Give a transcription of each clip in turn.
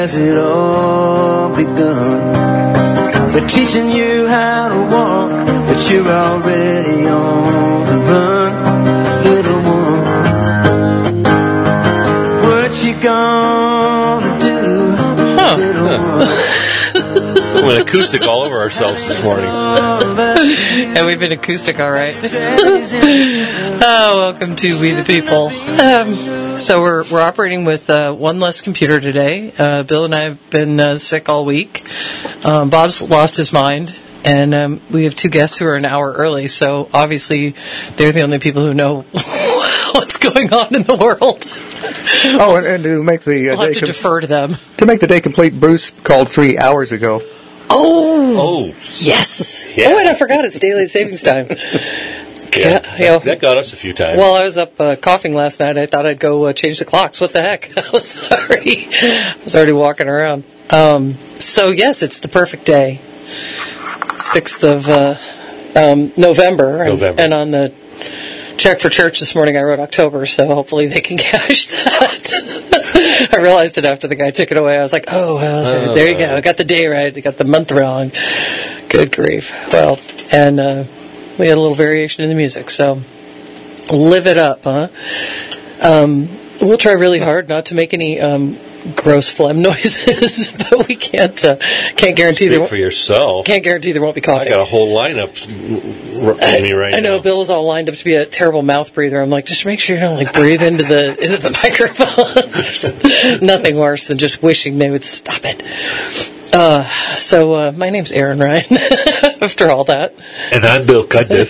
has it all begun? They're teaching you how to walk, but you're already on the run, little one. What you gonna do, little one? With acoustic all over ourselves this morning. And we've been acoustic all right. Welcome to We the People. So we're operating with one less computer today. Bill and I have been sick all week. Bob's lost his mind. And we have two guests who are an hour early, so obviously they're the only people who know what's going on in the world. Oh, and to make the we'll have to defer to them. To make the day complete, Bruce called 3 hours ago. Oh, yes. Yeah. Oh, and I forgot it's daylight savings time. That got us a few times. Well, I was up coughing last night. I thought I'd go change the clocks. What the heck? I was already walking around. So yes, it's the perfect day. 6th of November. And on the check for church this morning I wrote October, so hopefully they can cash that. I realized it after the guy took it away. I was like, there you go. I got the day right. I got the month wrong. Good grief. Well, and we had a little variation in the music, so live it up, huh? We'll try really hard not to make any gross phlegm noises, but we can't guarantee Speak for yourself. Can't guarantee there won't be coughing. I got a whole lineup in me right now. I know Bill's all lined up to be a terrible mouth breather. I'm like, just make sure you don't breathe into the microphone. There's nothing worse than just wishing they would stop it. So my name's Aaron Ryan. After all that, and I'm Bill Cuddiff.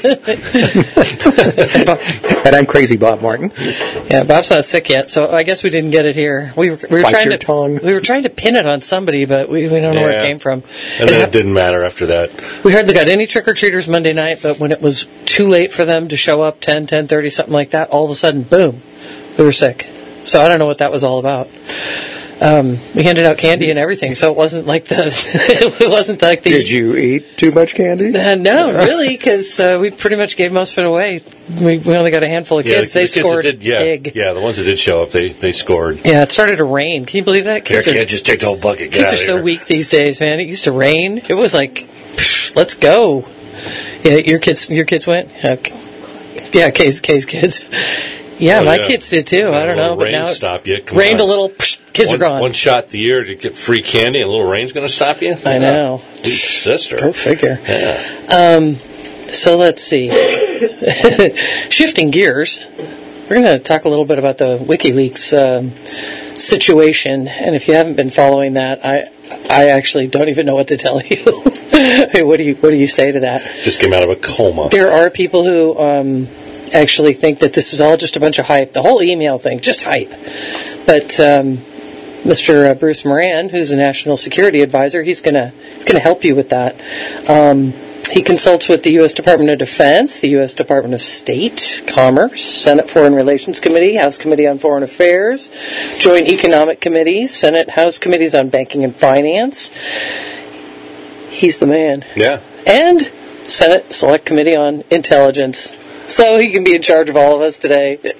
And I'm Crazy Bob Martin. Yeah, Bob's not sick yet, so I guess we didn't get it here. We were trying to pin it on somebody, but we don't know where it came from. And then it didn't matter after that. We hardly got any trick-or-treaters Monday night, but when it was too late for them to show up, 10:30, something like that, all of a sudden, boom, we were sick. So I don't know what that was all about. We handed out candy and everything, so it wasn't like the. Did you eat too much candy? No, really, because we pretty much gave most of it away. We only got a handful of kids. They scored big. Yeah, the ones that did show up, they scored. Yeah, it started to rain. Can you believe that? Kids just take the whole bucket. Kids are so weak these days, man. It used to rain. It was like, let's go. Yeah, your kids went. Yeah, Kay's kids. Yeah, my kids did too. I don't know, but now it rained a little. Kids are gone. One shot the year to get free candy, and a little rain's going to stop you. I know. Sister, go figure. Yeah. So let's see. Shifting gears, we're going to talk a little bit about the WikiLeaks situation, and if you haven't been following that, I actually don't even know what to tell you. What do you say to that? Just came out of a coma. There are people who actually think that this is all just a bunch of hype. The whole email thing, just hype. But Mr. Bruce Moran, who's a national security advisor, he's gonna help you with that. He consults with the U.S. Department of Defense, the U.S. Department of State, Commerce, Senate Foreign Relations Committee, House Committee on Foreign Affairs, Joint Economic Committee, Senate House Committees on Banking and Finance. He's the man. Yeah. And Senate Select Committee on Intelligence. So he can be in charge of all of us today. You're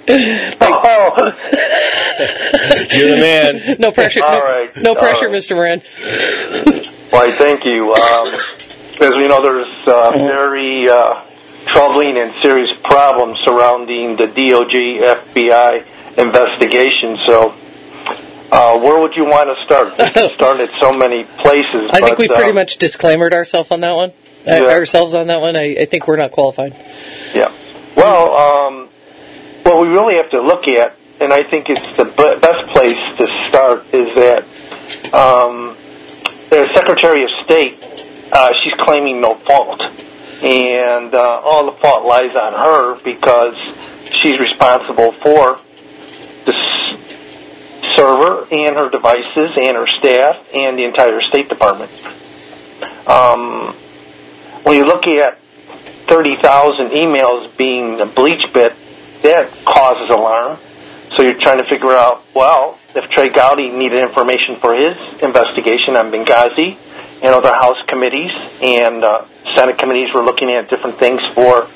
the man. No pressure. All right. No pressure, Mr. Moran. Why, thank you. As we know, there's very troubling and serious problems surrounding the DOJ FBI investigation. So where would you want to start? We can start at so many places. I think we pretty much disclaimered ourselves on that one. I think we're not qualified. Yeah. Well, what we really have to look at, and I think it's the best place to start, is that the Secretary of State, she's claiming no fault. And all the fault lies on her because she's responsible for the server and her devices and her staff and the entire State Department. When you look at 30,000 emails being a bleach bit, that causes alarm. So you're trying to figure out, well, if Trey Gowdy needed information for his investigation on Benghazi and other House committees and Senate committees were looking at different things for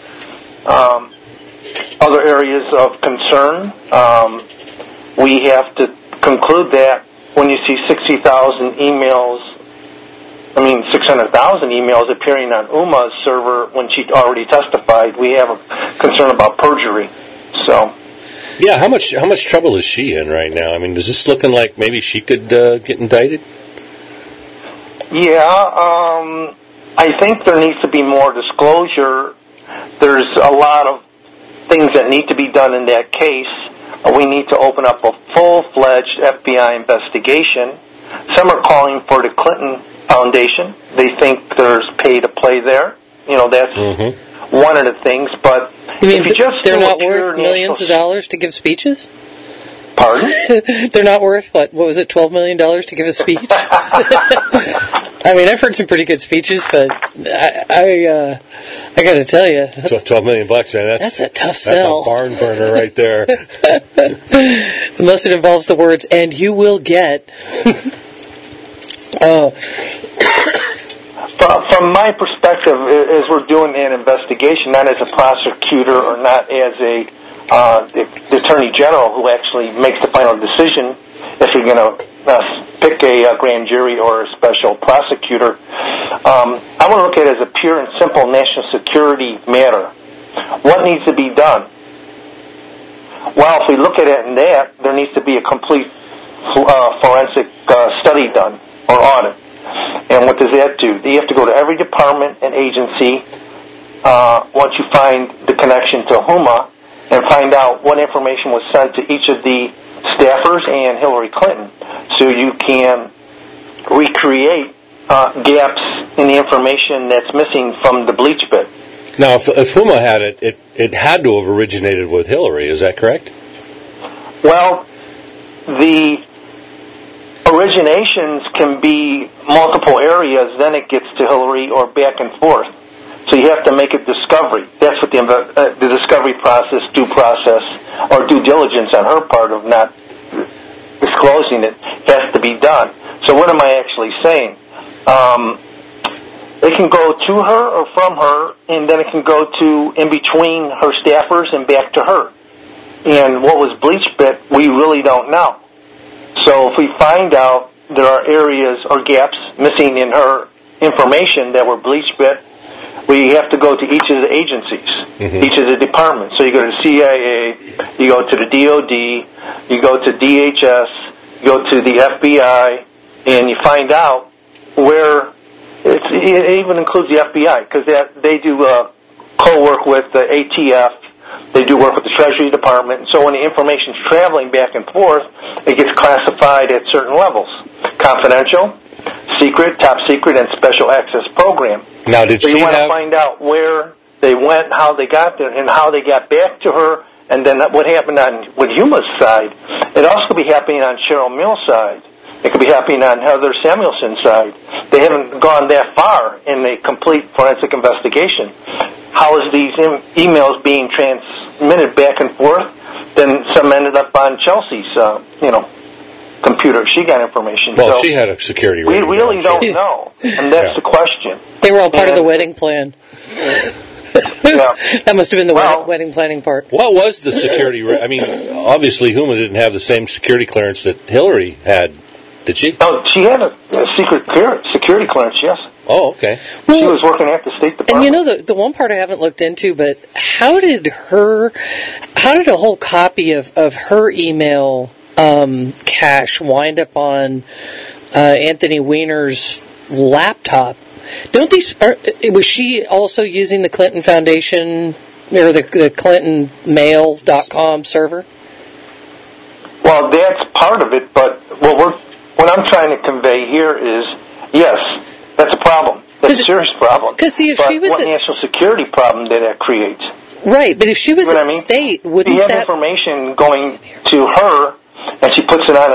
other areas of concern, we have to conclude that when you see 60,000 emails, 600,000 emails appearing on UMA's server when she already testified, we have a concern about perjury. So, yeah, how much trouble is she in right now? I mean, is this looking like maybe she could get indicted? Yeah, I think there needs to be more disclosure. There's a lot of things that need to be done in that case. We need to open up a full-fledged FBI investigation. Some are calling for the Clinton Foundation. They think there's pay-to-play there. That's one of the things. But if you just they're not worth millions of dollars to give speeches? Pardon? They're not worth, what was it, $12 million to give a speech? I've heard some pretty good speeches, but I got to tell you, $12 million, man. That's a tough sell. That's a barn burner right there. Unless it involves the words, and you will get. From my perspective, as we're doing an investigation, not as a prosecutor or not as the Attorney General who actually makes the final decision if you're going to pick a grand jury or a special prosecutor, I want to look at it as a pure and simple national security matter. What needs to be done? Well, if we look at it in that, there needs to be a complete forensic study done or audit. And what does that do? You have to go to every department and agency once you find the connection to HUMA and find out what information was sent to each of the staffers and Hillary Clinton, so you can recreate gaps in the information that's missing from the bleach bit. Now, if HUMA had it had to have originated with Hillary. Is that correct? Well, the originations can be multiple areas, then it gets to Hillary or back and forth. So you have to make a discovery. That's what the discovery process, due process, or due diligence on her part of not disclosing it has to be done. So what am I actually saying? It can go to her or from her, and then it can go to in between her staffers and back to her. And what was bleach bit, we really don't know. So if we find out there are areas or gaps missing in her information that were bleach bit, we have to go to each of the agencies, each of the departments. So you go to CIA, you go to the DOD, you go to DHS, you go to the FBI, and you find out where it even includes the FBI, because they do co-work with the ATF. They do work with the Treasury Department. So when the information is traveling back and forth, it gets classified at certain levels: confidential, secret, top secret, and special access program. Now, did she you want to find out where they went, how they got there, and how they got back to her, and then what happened with Huma's side. It also could be happening on Cheryl Mills' side. It could be happening on Heather Samuelson's side. They haven't gone that far in a complete forensic investigation. How is these emails being transmitted back and forth? Then some ended up on Chelsea's, computer. She got information. Well, so she had a security we rating. really don't know, and that's the question. They were all part of the wedding plan. Yeah. That must have been the wedding planning part. What was the security? Obviously, Huma didn't have the same security clearance that Hillary had, did she? Oh, she had a security clearance, yes. Oh, okay. She was working at the State Department. And the one part I haven't looked into, but how did a whole copy of her email cache wind up on Anthony Weiner's laptop? Was she also using the Clinton Foundation or the ClintonMail.com server? Well, that's part of it, but what I'm trying to convey here is, yes, that's a problem. That's a serious problem. Because see, if she was what national security problem did that create? Right, but if she was at state, wouldn't you have information going to her, and she puts it on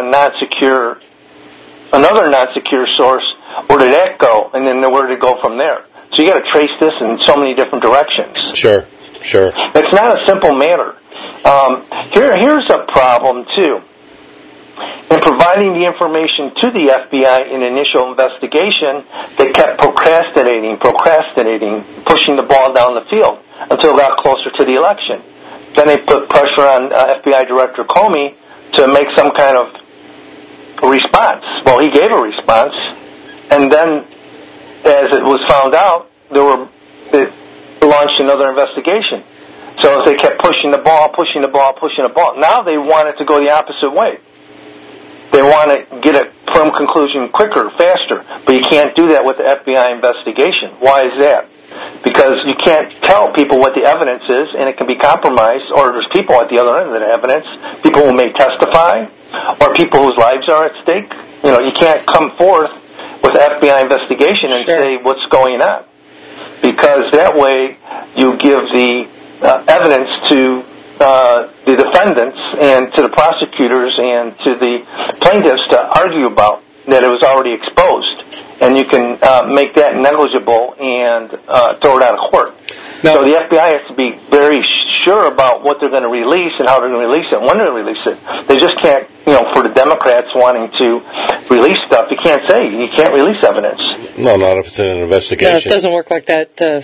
another non-secure source? Where did that go? And then where did it go from there? So you got to trace this in so many different directions. Sure. It's not a simple matter. Here's a problem too. In providing the information to the FBI in initial investigation, they kept procrastinating, pushing the ball down the field until it got closer to the election. Then they put pressure on FBI Director Comey to make some kind of a response. Well, he gave a response, and then, as it was found out, it launched another investigation. So if they kept pushing the ball, now they want it to go the opposite way. They want to get a firm conclusion quicker, faster, but you can't do that with the FBI investigation. Why is that? Because you can't tell people what the evidence is, and it can be compromised, or there's people at the other end of the evidence, people who may testify, or people whose lives are at stake. You can't come forth with an FBI investigation and say what's going on, because that way you give the evidence to the defendants and to the prosecutors and to the plaintiffs to argue about that it was already exposed, and you can make that negligible and throw it out of court. So the FBI has to be very sure about what they're going to release and how they're going to release it and when they're going to release it. They just can't, for the Democrats wanting to release stuff, you can't release evidence. No, not if it's in an investigation. No, it doesn't work like that. No.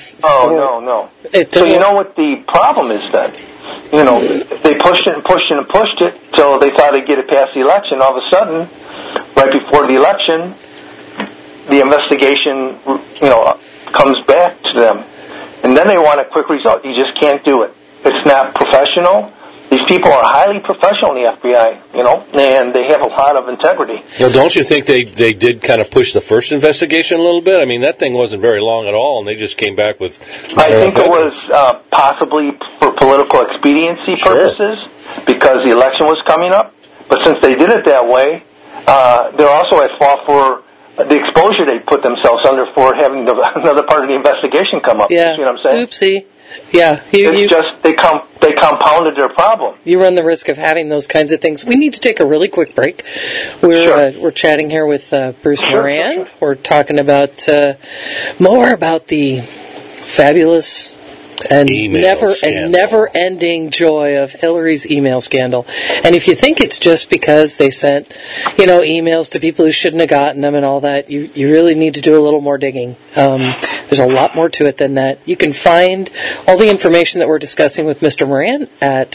So you know what the problem is then? They pushed it and pushed it and pushed it till they thought they'd get it past the election. All of a sudden, right before the election, the investigation, comes back to them. And then they want a quick result. You just can't do it. It's not professional. These people are highly professional in the FBI, and they have a lot of integrity. Well, don't you think they did kind of push the first investigation a little bit? I mean, that thing wasn't very long at all, and they just came back with... I think it was possibly for political expediency purposes, because the election was coming up. But since they did it that way, they're also at fault for the exposure they put themselves under for having another part of the investigation come up. Yeah. You see what I'm saying? Oopsie. Yeah. They compounded their problem. You run the risk of having those kinds of things. We need to take a really quick break. We're chatting here with Bruce Moran. Sure. We're talking about more about the fabulous and never-ending joy of Hillary's email scandal. And if you think it's just because they sent, emails to people who shouldn't have gotten them and all that, you really need to do a little more digging. There's a lot more to it than that. You can find all the information that we're discussing with Mr. Moran at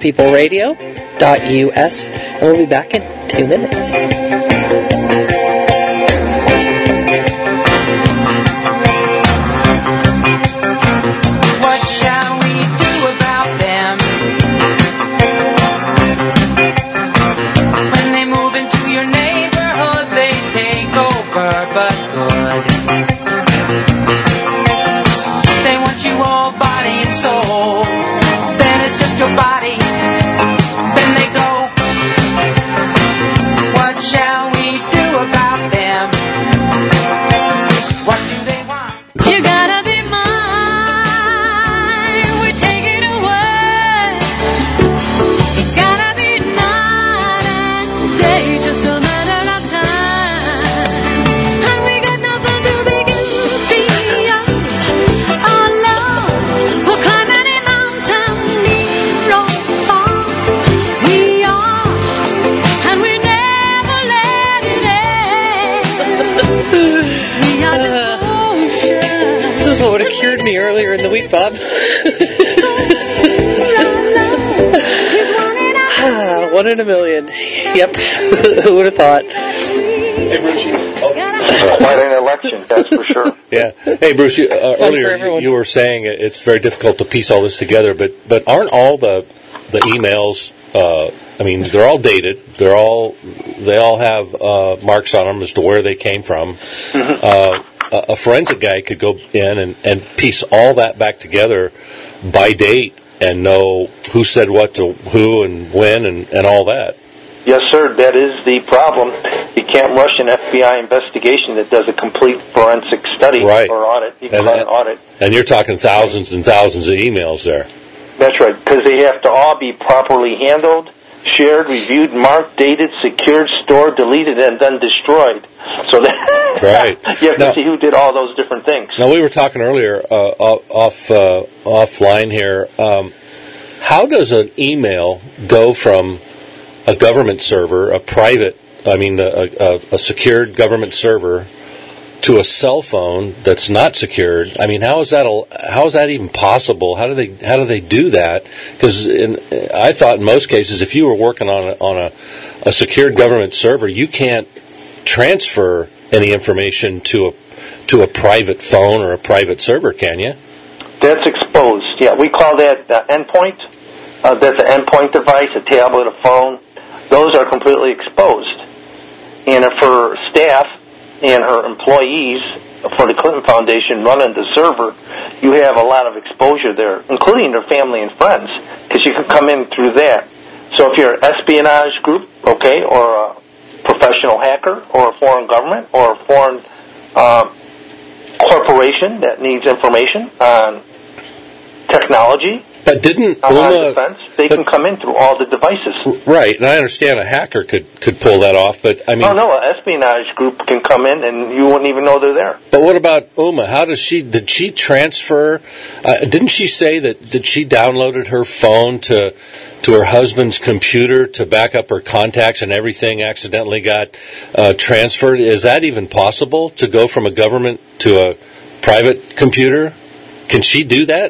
wethepeopleradio.us, and we'll be back in 2 minutes. Me earlier in the week, Bob. 1 in a million. Yep. Who would have thought? Hey, Bruce. Quite an election, that's for sure. Yeah. Hey, Bruce. Earlier you were saying it's very difficult to piece all this together, but aren't all the emails? They're all dated. They all have marks on them as to where they came from. Mm-hmm. A forensic guy could go in and piece all that back together by date and know who said what to who and when and all that. Yes, sir. That is the problem. You can't rush an FBI investigation that does a complete forensic study or audit. You can call it an audit. And you're talking thousands and thousands of emails there. That's right, because they have to all be properly handled, shared, reviewed, marked, dated, secured, stored, deleted, and then destroyed. So that you have to see who did all those different things. Now, we were talking earlier offline here. How does an email go from a government server, a secured government server, to a cell phone that's not secured. I mean, how is that even possible? How do they do that? Because I thought in most cases, if you were working on a secured government server, you can't transfer any information to a private phone or a private server, can you? That's exposed. Yeah, we call that endpoint. That's an endpoint device, a tablet, a phone. Those are completely exposed. And if her staff and her employees for the Clinton Foundation running the server, you have a lot of exposure there, including their family and friends, because you can come in through that. So if you're an espionage group, okay, or a professional hacker, or a foreign government, or a foreign corporation that needs information on technology, but didn't defense, they can come in through all the devices. Right, and I understand a hacker could pull that off, but I mean... Oh, no, an espionage group can come in and you wouldn't even know they're there. But what about Uma? Did she transfer... didn't she say that she downloaded her phone to her husband's computer to back up her contacts and everything accidentally got transferred? Is that even possible, to go from a government to a private computer? Can she do that?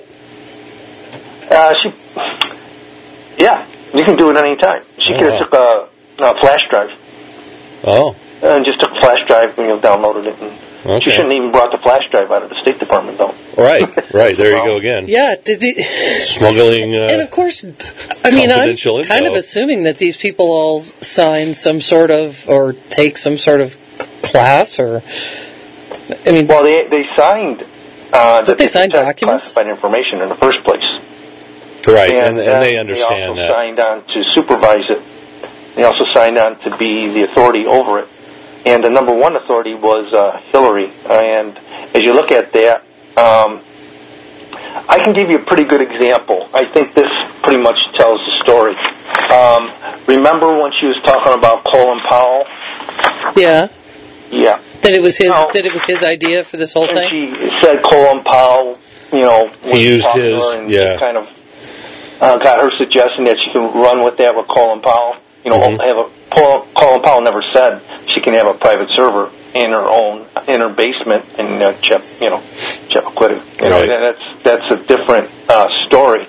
Yeah, you can do it any time. She could have took a flash drive. Oh. And just took a flash drive and downloaded it. And she shouldn't even brought the flash drive out of the State Department, though. Right. There you go again. Yeah. Smuggling and of course, I mean, I'm kind of assuming that these people all sign some sort of, or take some sort of class, or, I mean... Well, they signed... Did they sign documents? Classified information in the first place. Right, and they understand that. They also signed on to supervise it. They also signed on to be the authority over it. And the number one authority was Hillary. And as you look at that, I can give you a pretty good example. I think this pretty much tells the story. Remember when she was talking about Colin Powell? Yeah. Yeah. That it was his idea for this whole thing? She said Colin Powell, he used his, kind of got her suggestion that she can run with that with Colin Powell. Colin Powell never said she can have a private server in her basement in Chappaquiddick. That's a different story.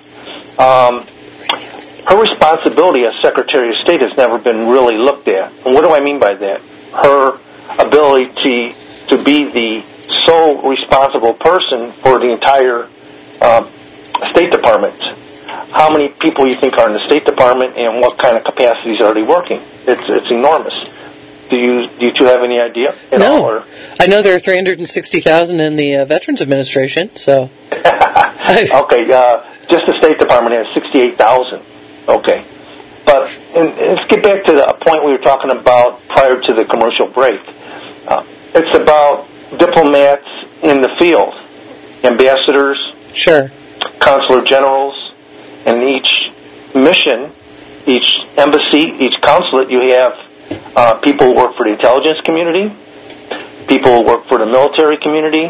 Her responsibility as Secretary of State has never been really looked at. And what do I mean by that? Her ability to be the sole responsible person for the entire State Department. How many people you think are in the State Department, and what kind of capacities are they working? It's enormous. Do you two have any idea? No. I know there are 360,000 in the Veterans Administration, so... Okay, just the State Department has 68,000. Okay. But let's get back to the point we were talking about prior to the commercial break. It's about diplomats in the field, ambassadors, sure, consular generals, and each mission, each embassy, each consulate, you have people who work for the intelligence community, people who work for the military community,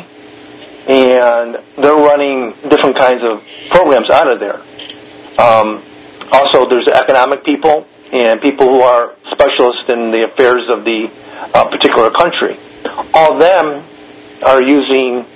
and they're running different kinds of programs out of there. Also, there's economic people and people who are specialists in the affairs of the particular country. All of them are using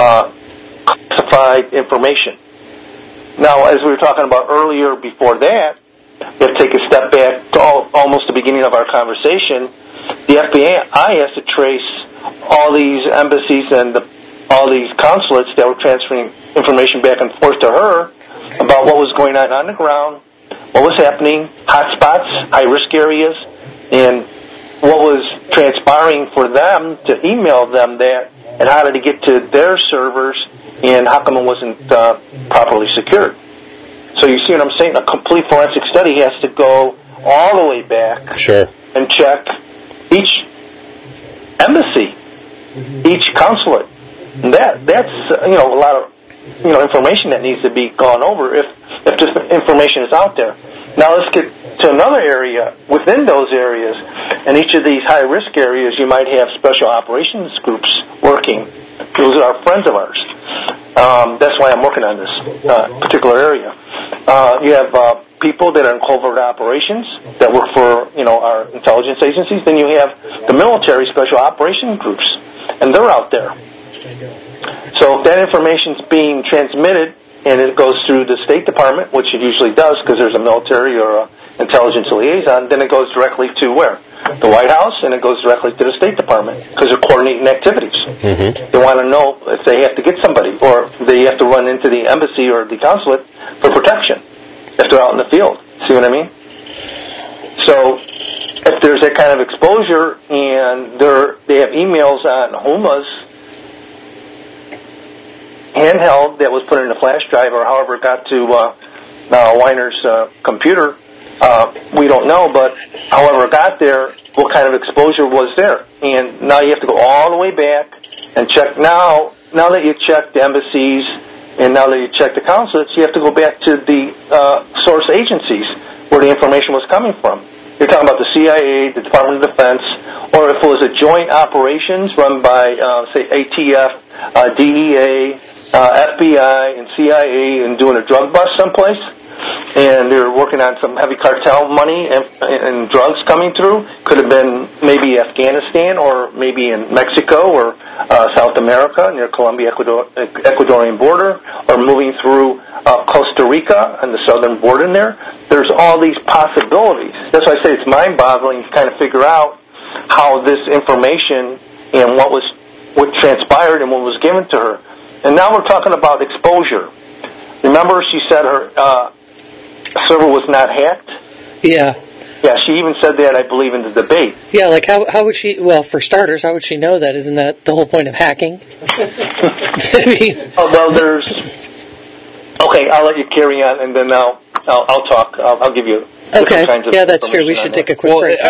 classified information. Now, as we were talking about earlier before that, we have to take a step back to almost the beginning of our conversation. The FBI has to trace all these embassies and all these consulates that were transferring information back and forth to her about what was going on the ground, what was happening, hot spots, high-risk areas, and what was transpiring for them to email them that, and how did it get to their servers, and how come it wasn't properly secured. So you see what I'm saying? A complete forensic study has to go all the way back, sure, and check each embassy, each consulate. And that's a lot of information that needs to be gone over if this information is out there. Now let's get to another area. Within those areas, and each of these high-risk areas, you might have special operations groups working. Those are friends of ours. That's why I'm working on this particular area. You have people that are in covert operations that work for our intelligence agencies. Then you have the military special operations groups. and they're out there. So if that information's being transmitted and it goes through the State Department, which it usually does because there's a military or a intelligence liaison, then it goes directly to where? The White House, and it goes directly to the State Department because they're coordinating activities. They want to know if they have to get somebody or they have to run into the embassy or the consulate for protection if they're out in the field. See what I mean? So if there's that kind of exposure and they have emails on Huma's handheld that was put in a flash drive or however it got to Weiner's computer, we don't know, but however it got there, what kind of exposure was there? And now you have to go all the way back and check. Now that you check the embassies and now that you check the consulates, you have to go back to the source agencies where the information was coming from. You're talking about the CIA, the Department of Defense, or if it was a joint operations run by, say, ATF, DEA, FBI, and CIA and doing a drug bust someplace, and they're working on some heavy cartel money and drugs coming through. Could have been maybe Afghanistan or maybe in Mexico or South America near Colombia-Ecuadorian border, or moving through Costa Rica on the southern border there. There's all these possibilities. That's why I say it's mind-boggling to kind of figure out how this information and what transpired and what was given to her. And now we're talking about exposure. Remember, she said her server was not hacked? Yeah. Yeah, she even said that, I believe, in the debate. Yeah, like how would she, well, for starters, how would she know that? Isn't that the whole point of hacking? I mean, well, there's... Okay, I'll let you carry on, and then I'll talk. I'll give you okay. Kinds of yeah, that's true. We should take a quick break.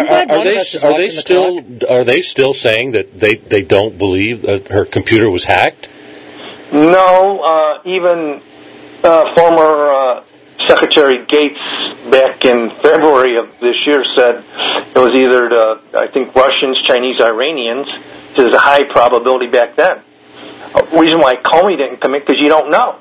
Are they still saying that they don't believe that her computer was hacked? No, even former Secretary Gates back in February of this year said it was either I think Russians, Chinese, Iranians. There's a high probability back then. Reason why Comey didn't come in, because you don't know.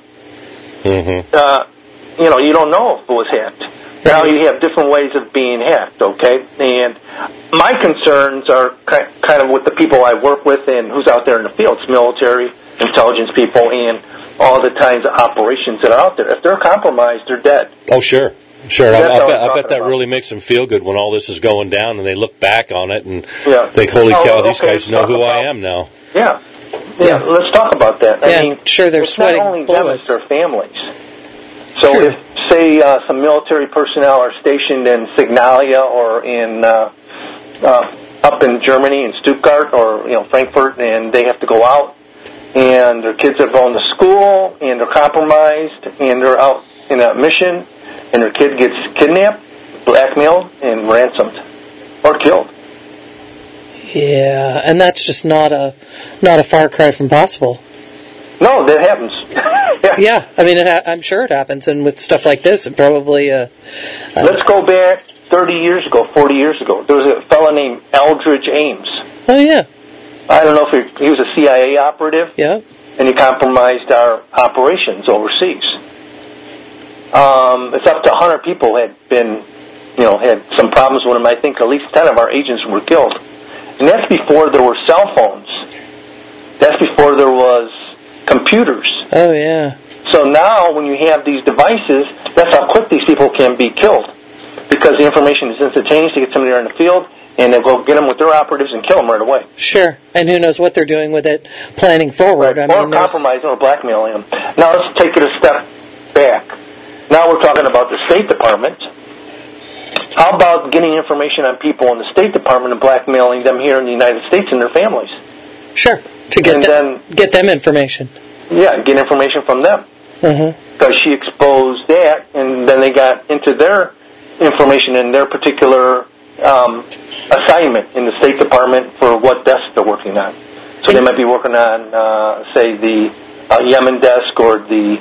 You don't know if it was hacked. Now you have different ways of being hacked, okay? And my concerns are kind of with the people I work with and who's out there in the field. It's military, intelligence people, and all the kinds of operations that are out there. If they're compromised, they're dead. Oh, sure. Sure. I bet that really makes them feel good when all this is going down and they look back on it and think, holy cow, these guys know who I am now. Yeah. Yeah, let's talk about that. I mean, sure, they're sweating not only bullets. them, it's their families. So if, say, some military personnel are stationed in Signalia or in up in Germany, in Stuttgart or Frankfurt, and they have to go out, and their kids are going to school, and they're compromised, and they're out in a mission, and their kid gets kidnapped, blackmailed, and ransomed, or killed. Yeah, and that's just not a far cry from possible. No, that happens. Yeah, I mean, I'm sure it happens, and with stuff like this, it probably... Let's go back 30 years ago, 40 years ago. There was a fellow named Eldridge Ames. Oh, yeah. I don't know if he was a CIA operative. Yeah. And he compromised our operations overseas. It's up to 100 people had been, had some problems with him. I think at least 10 of our agents were killed. And that's before there were cell phones. That's before there was computers. Oh, yeah. So now when you have these devices, that's how quick these people can be killed. Because the information is instantaneous to get somebody there in the field, and they'll go get them with their operatives and kill them right away. Sure. And who knows what they're doing with it, planning forward. Right. Or compromising or blackmailing them. Now let's take it a step back. Now we're talking about the State Department. How about getting information on people in the State Department and blackmailing them here in the United States and their families? Sure. To get them information. Yeah, get information from them. Because she exposed that, and then they got into their information in their particular assignment in the State Department for what desk they're working on. So they might be working on, say, the Yemen desk or the,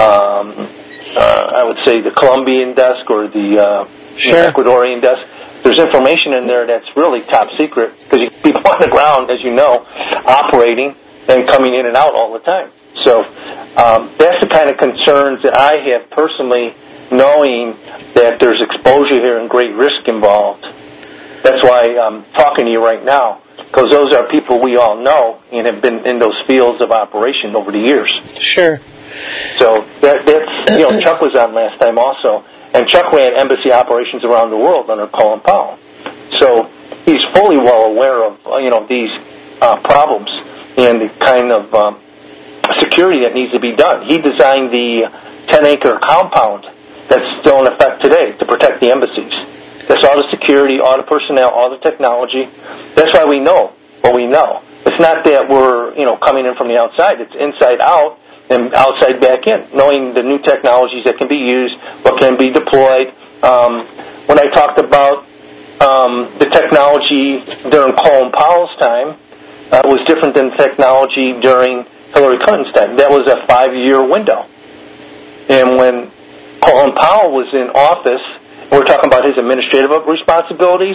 I would say, the Colombian desk or the Ecuadorian desk. There's information in there that's really top secret because people on the ground, as you know, operating and coming in and out all the time. So that's the kind of concerns that I have personally, knowing that there's exposure here and great risk involved. That's why I'm talking to you right now. because those are people we all know and have been in those fields of operation over the years. Sure. So that's, Chuck was on last time also, and Chuck ran embassy operations around the world under Colin Powell. So he's fully well aware of, these problems and the kind of security that needs to be done. He designed the 10-acre compound that's still in effect today to protect the embassies. That's all the security, all the personnel, all the technology. That's why we know what we know. It's not that we're, coming in from the outside. It's inside out and outside back in, knowing the new technologies that can be used, what can be deployed. When I talked about the technology during Colin Powell's time, was different than technology during Hillary Clinton's time. That was a 5-year window. And when Colin Powell was in office, we're talking about his administrative responsibilities.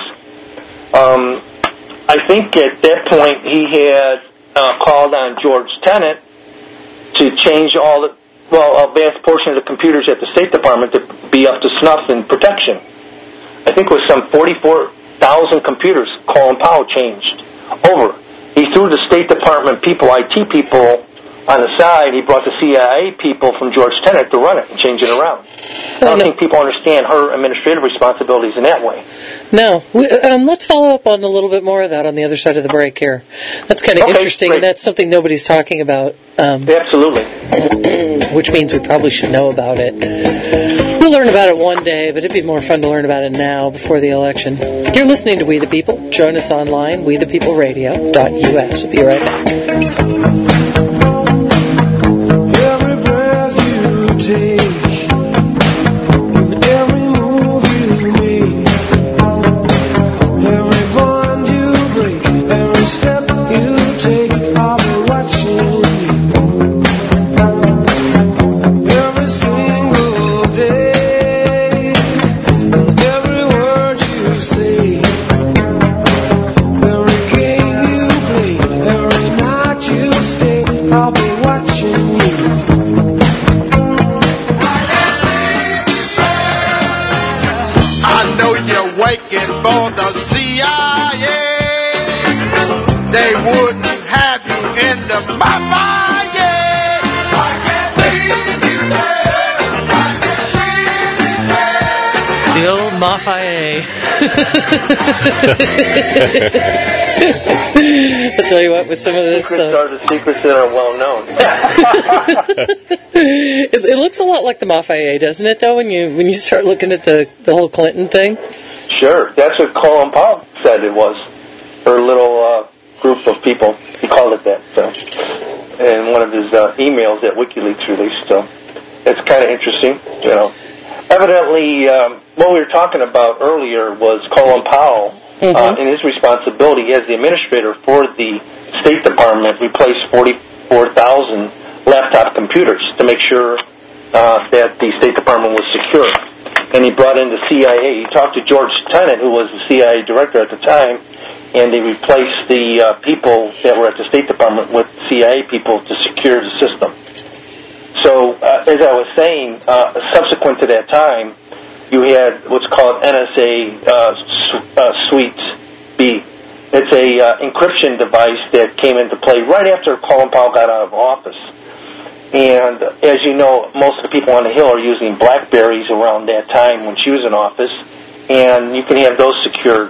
I think at that point he had called on George Tenet to change a vast portion of the computers at the State Department to be up to snuff in protection. I think it was some 44,000 computers Colin Powell changed over. He threw the State Department people, IT people, on the side. He brought the CIA people from George Tenet to run it and change it around. I don't think people understand her administrative responsibilities in that way. No. Let's follow up on a little bit more of that on the other side of the break here. That's kind of interesting, great. And that's something nobody's talking about. Absolutely. Which means we probably should know about it. We'll learn about it one day, but it'd be more fun to learn about it now before the election. You're listening to We the People. Join us online, wethepeopleradio.us. We'll be right back. Every breath you take, every move you make, every bond you break, every step you take, I'll be watching you. Every single day, and every word you say, every game you play, every night you stay, I'll be watching you. I know you're waiting for the CIA. They wouldn't have you in the Mafia. I can't leave you there. I can't leave you there. The old Mafia. I'll tell you what, with some of this... Secrets are the secrets that are well known. It looks a lot like the Mafia, doesn't it, though, when you start looking at the whole Clinton thing? Sure. That's what Colin Powell said it was. Her little group of people. He called it that. So, in one of his emails that WikiLeaks released. So it's kind of interesting, Evidently, what we were talking about earlier was Colin Powell, in his responsibility as the administrator for the State Department, replaced 44,000 laptop computers to make sure that the State Department was secure. And he brought in the CIA. He talked to George Tenet, who was the CIA director at the time, and they replaced the people that were at the State Department with CIA people to secure the system. So, as I was saying, subsequent to that time, you had what's called NSA Suite B. It's a encryption device that came into play right after Colin Powell got out of office. And as you know, most of the people on the Hill are using BlackBerries around that time when she was in office, and you can have those secured.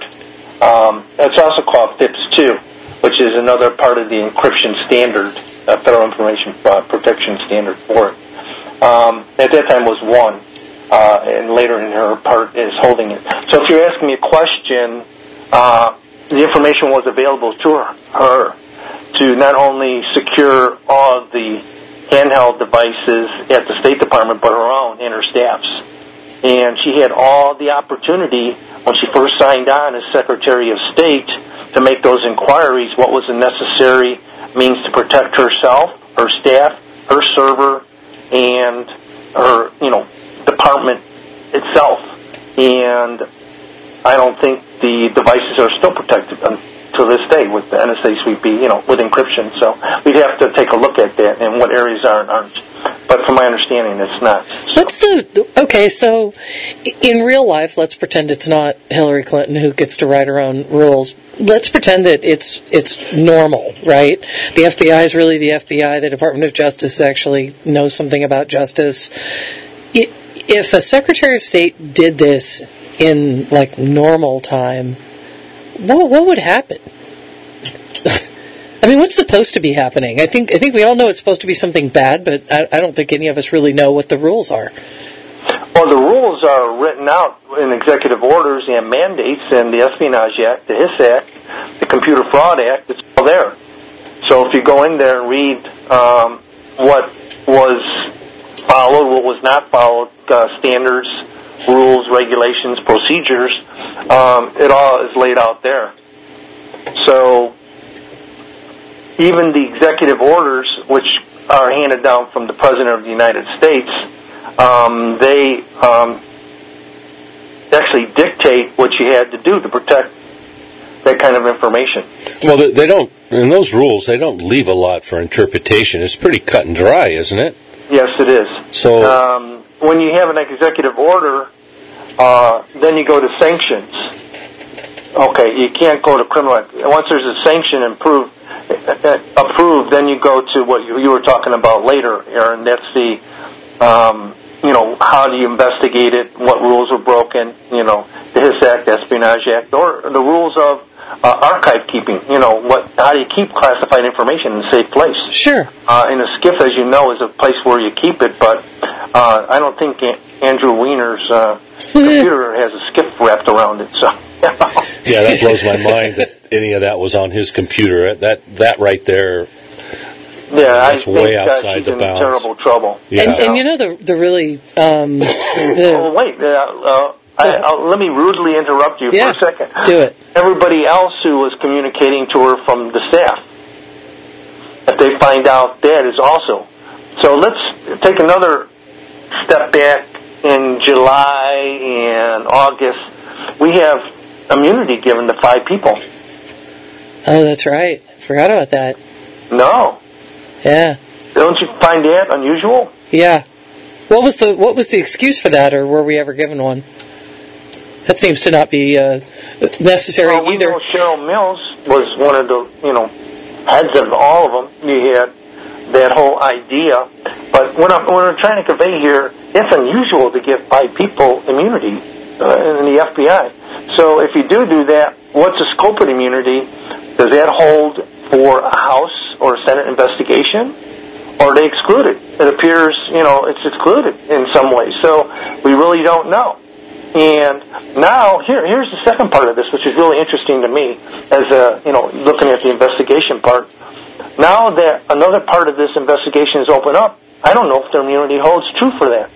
It's also called FIPS-2, which is another part of the encryption standard, Federal Information Protection Standard for it. At that time was 1, and later in her part is holding it. So if you're asking me a question, the information was available to her to not only secure all of the handheld devices at the State Department, but her own and her staff's. And she had all the opportunity when she first signed on as Secretary of State to make those inquiries, what was the necessary means to protect herself, her staff, her server, and her, department itself. And I don't think the devices are still protected to this day with the NSA Suite B, with encryption. So we'd have to take a look at that and what areas aren't. But from my understanding, it's not. So in real life, let's pretend it's not Hillary Clinton who gets to write her own rules. Let's pretend that it's normal, right? The FBI is really the FBI. The Department of Justice actually knows something about justice. If a Secretary of State did this in like normal time, what would happen? I mean, what's supposed to be happening? I think we all know it's supposed to be something bad, but I don't think any of us really know what the rules are. Well, the rules are written out in executive orders and mandates in the Espionage Act, the HIS Act, the Computer Fraud Act. It's all there. So if you go in there and read what was followed, what was not followed, standards, rules, regulations, procedures, it all is laid out there. So even the executive orders, which are handed down from the President of the United States, they actually dictate what you had to do to protect that kind of information. Well, they don't, in those rules, they don't leave a lot for interpretation. It's pretty cut and dry, isn't it? Yes, it is. So when you have an executive order, then you go to sanctions. Okay, you can't go to criminal. Once there's a sanction approved, then you go to what you were talking about later, Aaron. That's the, how do you investigate it? What rules were broken? The HIS Act, Espionage Act, or the rules of archive keeping. How do you keep classified information in a safe place? Sure. And a SCIF, as you know, is a place where you keep it, but I don't think Andrew Weiner's computer has a SCIF wrapped around it. So. Yeah, that blows my mind that any of that was on his computer. That right there. Yeah, that's way outside the bounds. In terrible trouble. Yeah. And the really. Wait. Let me rudely interrupt you for a second. Do it. Everybody else who was communicating to her from the staff, if they find out that is also. So let's take another step back. In July and August, we have immunity given to 5 people. Oh, that's right. Forgot about that. No. Yeah. Don't you find that unusual? Yeah. What was the excuse for that, or were we ever given one? That seems to not be necessary either. either. Know Cheryl Mills was one of the heads of all of them. You had that whole idea, but what we're trying to convey here, it's unusual to give 5 people immunity in the FBI. So if you do that, what's the scope of immunity? Does that hold for a House or a Senate investigation? Or are they excluded? It appears, it's excluded in some ways. So we really don't know. And now, here's the second part of this, which is really interesting to me, as looking at the investigation part. Now that another part of this investigation is open up, I don't know if their immunity holds true for that.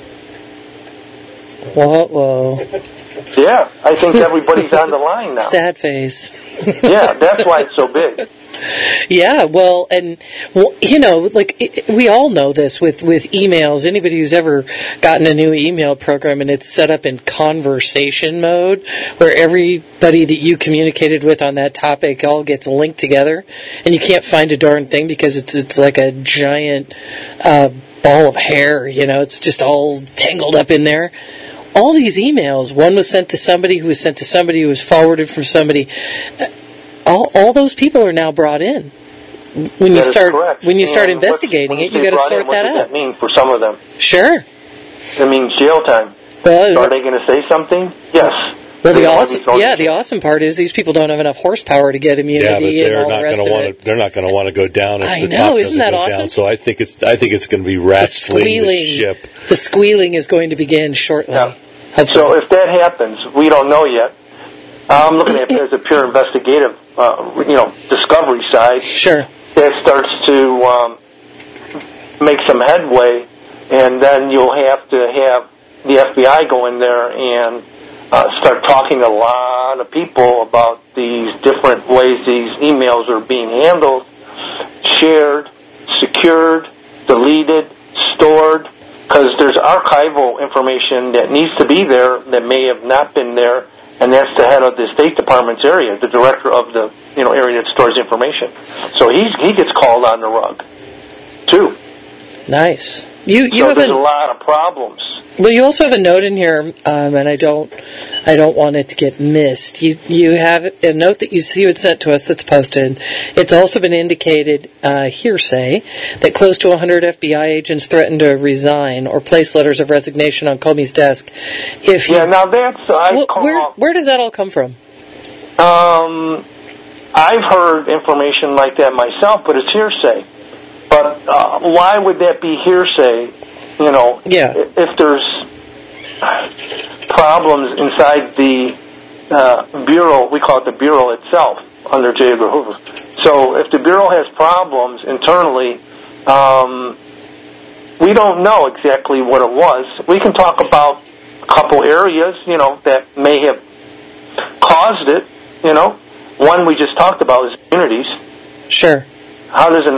Whoa. Yeah, I think everybody's on the line now. Sad face. Yeah, that's why it's so big. Yeah, well, and we all know this with emails. Anybody who's ever gotten a new email program and it's set up in conversation mode, where everybody that you communicated with on that topic all gets linked together, and you can't find a darn thing because it's like a giant ball of hair. It's just all tangled up in there. All these emails, one was sent to somebody who was sent to somebody who was forwarded from somebody. All those people are now brought in. When you start investigating it, you got to sort that out. What does that mean for some of them? Sure. It means jail time. Well, are they going to say something? Yes. Well, the awesome part is these people don't have enough horsepower to get immunity and all the rest of it. They're not going to want to go down if I the know, top isn't doesn't that go awesome? down. So I think it's going to be wrestling the ship. The squealing is going to begin shortly. Yeah. So if that happens, we don't know yet. I'm looking at it as a pure investigative, discovery side. Sure. That starts to make some headway, and then you'll have to have the FBI go in there and start talking to a lot of people about these different ways these emails are being handled, shared, secured, deleted, stored, because there's archival information that needs to be there that may have not been there, and that's the head of the State Department's area, the director of the area that stores information. So he gets called on the rug, too. Nice. There's a lot of problems. Well, you also have a note in here, and I don't want it to get missed. You have a note that you had sent to us that's posted. It's also been indicated, hearsay, that close to 100 FBI agents threatened to resign or place letters of resignation on Comey's desk. Now that's... Where does that all come from? I've heard information like that myself, but it's hearsay. But why would that be hearsay? If there's problems inside the Bureau, we call it the Bureau itself, under J. Edgar Hoover. So if the Bureau has problems internally, we don't know exactly what it was. We can talk about a couple areas, that may have caused it, One we just talked about is immunities. Sure. How does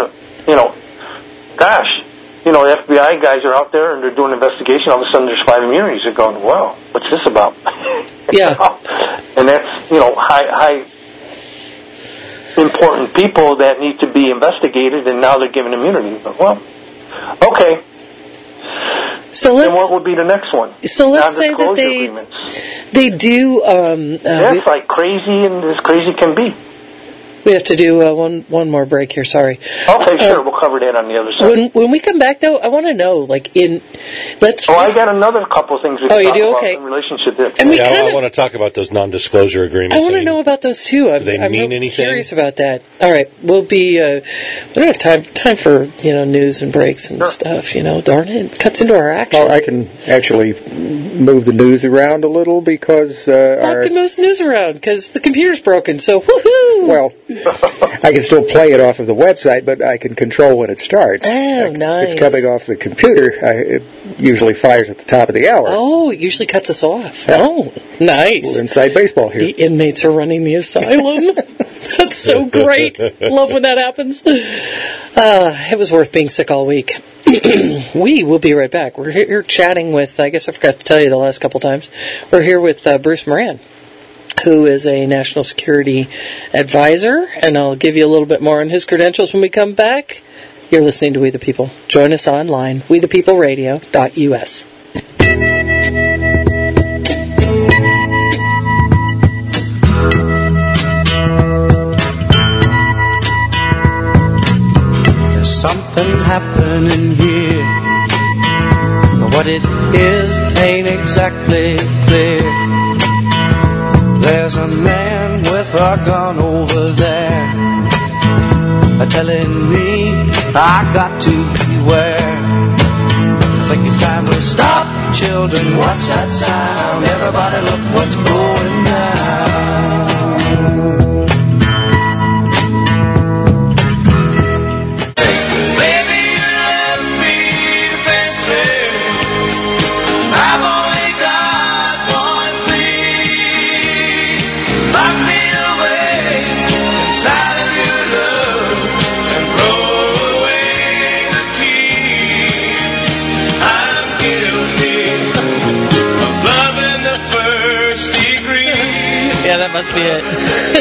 the FBI guys are out there and they're doing an investigation. All of a sudden, there's 5 immunities. They're going, "Wow, what's this about?" Yeah. And that's high important people that need to be investigated, and now they're given immunity. Well, okay. So then what would be the next one? So let's say that they do. That's like crazy, and as crazy can be. We have to do one more break here. Sorry. Okay, sure. We'll cover that on the other side. When we come back, though, I want to know, I got another couple of things we can talk about in relationship to I want to talk about those non-disclosure agreements. I want to know about those too. Do they mean anything? I'm curious about that. All right, we'll be. We don't have time for news and breaks and stuff. Darn it, cuts into our action. Well, I can actually move the news around a little because I can move the news around because the computer's broken. So woohoo! Well, I can still play it off of the website, but I can control when it starts. Oh, nice. It's coming off the computer. It usually fires at the top of the hour. Oh, it usually cuts us off. Oh, nice. We're inside baseball here. The inmates are running the asylum. That's so great. Love when that happens. It was worth being sick all week. We will be right back. We're here chatting with, I guess I forgot to tell you the last couple times, we're here with Bruce Moran, who is a national security advisor, and I'll give you a little bit more on his credentials when we come back. You're listening to We the People. Join us online, wethepeopleradio.us. There's something happening here. What it is ain't exactly clear. There's a man with a gun over there, telling me I got to beware. I think it's time to stop, children. What's that sound? Everybody look what's going down. Baby, you left me defenseless. I've only got one plea. Lock me away inside of your love and throw away the key. I'm guilty of love in the first degree. Yeah, that must be it.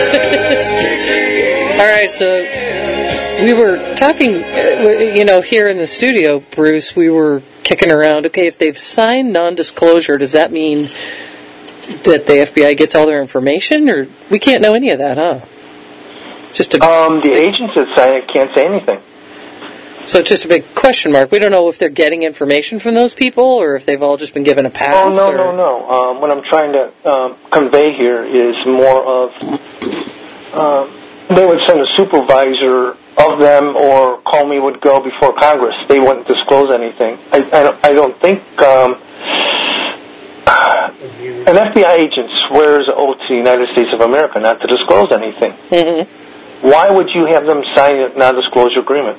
All right, so we were talking, here in the studio, Bruce, we were kicking around, okay, if they've signed non-disclosure, does that mean that the FBI gets all their information, or we can't know any of that, huh? The agents that sign it can't say anything. So it's just a big question mark. We don't know if they're getting information from those people, or if they've all just been given a pass. Oh, no. What I'm trying to convey here is more of they would send a supervisor of them, or Comey would go before Congress. They wouldn't disclose anything. I don't think an FBI agent swears an oath to the United States of America not to disclose anything. Mm-hmm. Why would you have them sign a non-disclosure agreement?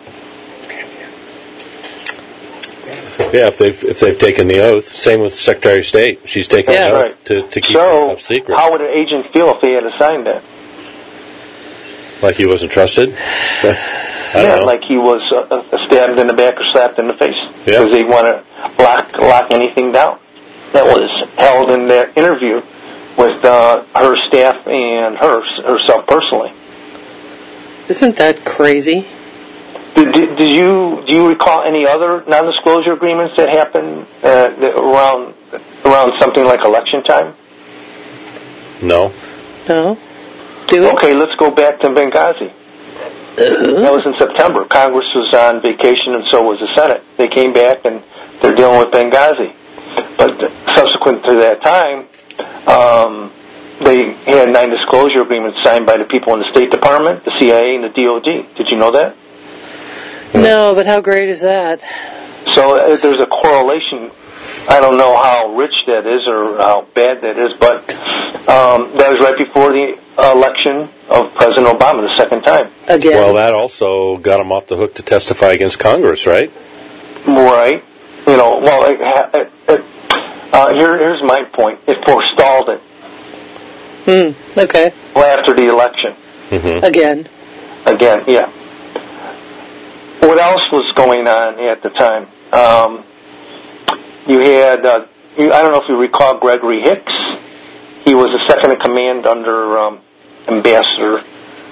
Yeah, if they've taken the oath. Same with Secretary of State. She's taken the oath to keep this stuff secret. How would an agent feel if they had to sign that? Like he wasn't trusted? Like he was stabbed in the back or slapped in the face. Because they want to lock anything down. That was held in their interview with her staff and herself personally. Isn't that crazy? Do you recall any other non-disclosure agreements that happened around something like election time? No. No. Do we? Okay, let's go back to Benghazi. That was in September. Congress was on vacation, and so was the Senate. They came back, and they're dealing with Benghazi. But subsequent to that time, they had non-disclosure agreements signed by the people in the State Department, the CIA, and the DOD. Did you know that? No, but how great is that? So there's a correlation. I don't know how rich that is or how bad that is, but that was right before the election of President Obama the second time. Again. Well, that also got him off the hook to testify against Congress, right? Right. You know, well, here's my point. It forestalled it. Okay. Well, after the election. Mm-hmm. Again, yeah. What else was going on at the time? You had, I don't know if you recall Gregory Hicks. He was the second in command under Ambassador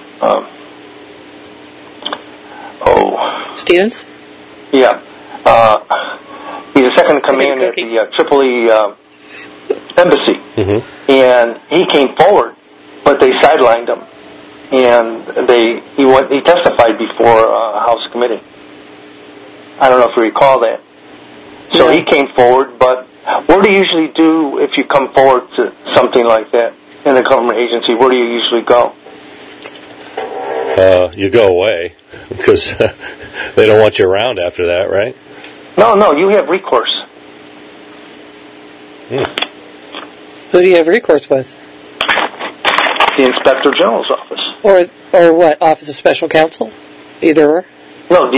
Stevens? Yeah. He's the second in command at the Tripoli embassy. Mm-hmm. And he came forward, but they sidelined him. And he testified before a House committee. I don't know if you recall that. So he came forward, but what do you usually do if you come forward to something like that in a government agency? Where do you usually go? You go away because they don't want you around after that, right? No, you have recourse. Who do you have recourse with? The Inspector General's office. Or what? Office of Special Counsel? Either or? No,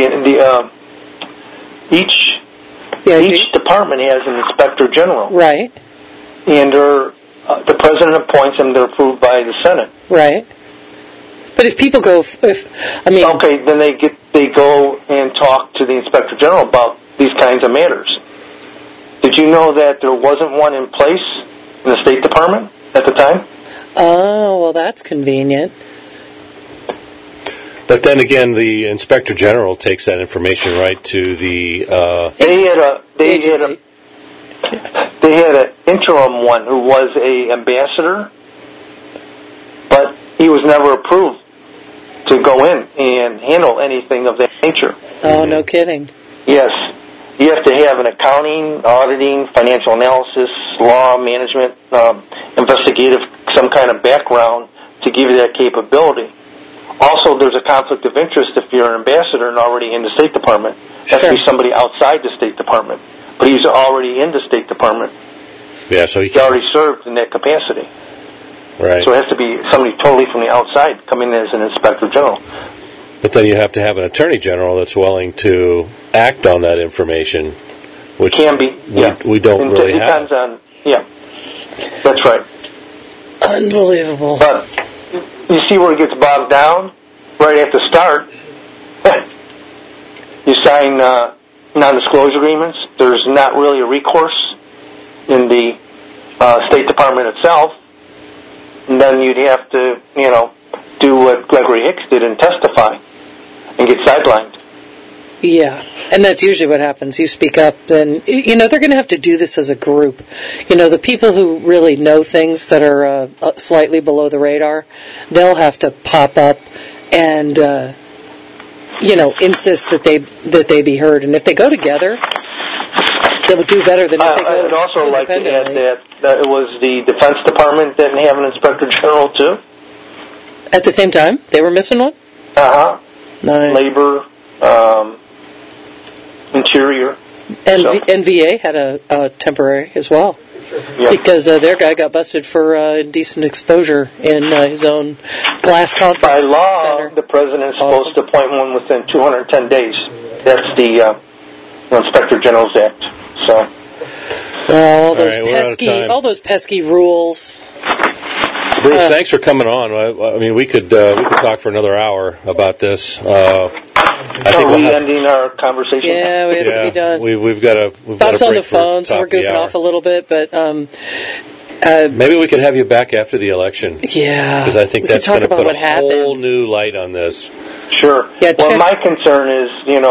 each department has an Inspector General. Right. And the President appoints them. They're approved by the Senate. Right. But if people go, okay, then they go and talk to the Inspector General about these kinds of matters. Did you know that there wasn't one in place in the State Department at the time? Oh, well, that's convenient. But then again, the Inspector General takes that information right to the They had an interim one who was a ambassador, but he was never approved to go in and handle anything of that nature. Oh, no kidding. Yes. You have to have an accounting, auditing, financial analysis, law, management, investigative, some kind of background to give you that capability. Also, there's a conflict of interest if you're an ambassador and already in the State Department. It has to be somebody outside the State Department. But he's already in the State Department. Yeah, so he already served in that capacity. Right. So it has to be somebody totally from the outside coming in as an Inspector General. But then you have to have an Attorney General that's willing to act on that information, which can be. We don't really have. Depends on. Yeah, that's right. Unbelievable. But you see where it gets bogged down right at the start. You sign non-disclosure agreements. There's not really a recourse in the State Department itself. And then you'd have to, do what Gregory Hicks did and testify and get sidelined. Yeah, and that's usually what happens. You speak up, and, they're going to have to do this as a group. The people who really know things that are slightly below the radar, they'll have to pop up and, insist that they be heard. And if they go together, they'll do better than if they go I'd also like to add that it was the Defense Department didn't have an Inspector General, too. At the same time? They were missing one? Uh-huh. Nice. Labor, Interior. And VA had a temporary as well. Yep. Because their guy got busted for indecent exposure in his own glass conference By law, center. The president is supposed to appoint one within 210 days. That's the Inspector General's Act. So, all those pesky rules. Bruce, thanks for coming on. I mean, we could talk for another hour about this. Are we ending our conversation? Yeah, we have to be done. We've got to. Bob's on the phone, so we're goofing off a little bit, but maybe we could have you back after the election. Yeah, because I think that's going to put a whole new light on this. Sure. Yeah, well, my concern is,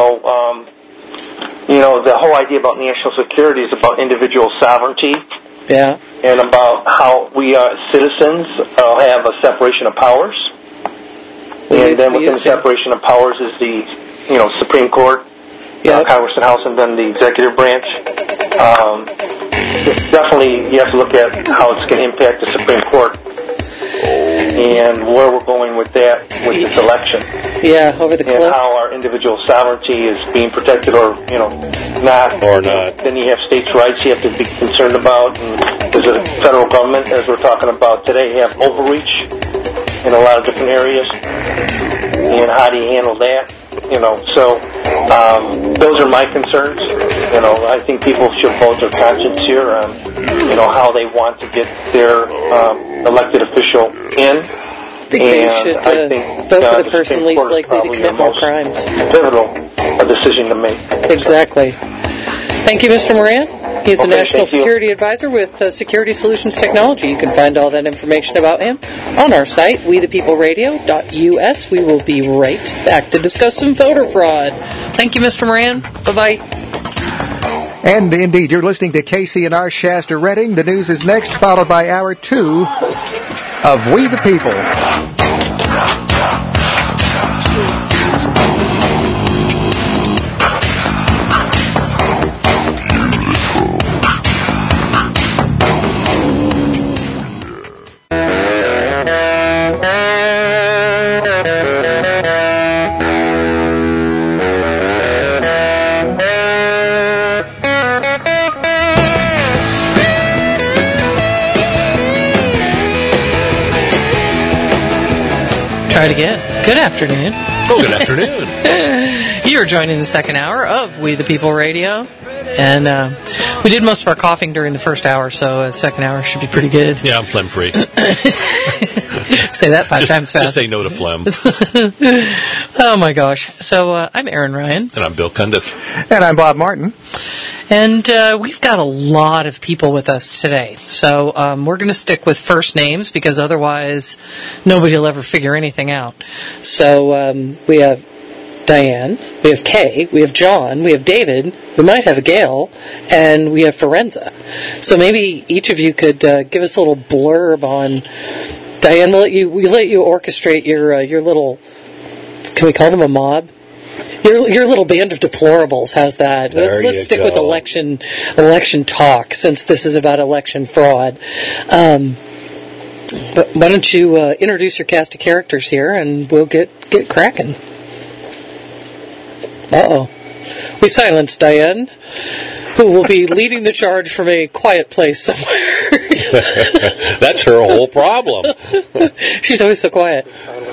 the whole idea about national security is about individual sovereignty. Yeah. And about how we citizens have a separation of powers. And then within the separation of powers is the, Supreme Court, Congress and House, and then the executive branch. Definitely, you have to look at how it's going to impact the Supreme Court and where we're going with that with this election. Yeah, over the cliff. And how our individual sovereignty is being protected or, not. Or not. Then you have states' rights you have to be concerned about. And there's a federal government, as we're talking about today, have overreach in a lot of different areas. And how do you handle that? So those are my concerns. I think people should vote their conscience here on, how they want to get their elected official in. I think they should vote for the person least likely to commit more crimes. Pivotal decision to make. Exactly. Thank you, Mr. Moran. He's a National Security Advisor with Security Solutions Technology. You can find all that information about him on our site, wethepeopleradio.us. We will be right back to discuss some voter fraud. Thank you, Mr. Moran. Bye-bye. And indeed, you're listening to KCNR Shasta Redding. The news is next, followed by Hour 2 of We the People. Try it again. Good afternoon. Oh, good afternoon. You're joining the second hour of We the People Radio. And we did most of our coughing during the first hour, so the second hour should be pretty good. Yeah, I'm phlegm-free. Say that five times fast. Just say no to phlegm. Oh, my gosh. So I'm Aaron Ryan. And I'm Bill Cundiff. And I'm Bob Martin. And we've got a lot of people with us today. So we're going to stick with first names because otherwise nobody will ever figure anything out. So we have Diane, we have Kay, we have John, we have David, we might have Gail, and we have Forenza. So maybe each of you could give us a little blurb on... Diane, we'll let you orchestrate your little... Can we call them a mob? Your little band of deplorables. How's that? Let's stick with election talk since this is about election fraud. But why don't you introduce your cast of characters here, and we'll get cracking. Uh-oh. We silenced Diane, who will be leading the charge from a quiet place somewhere. That's her whole problem. She's always so quiet.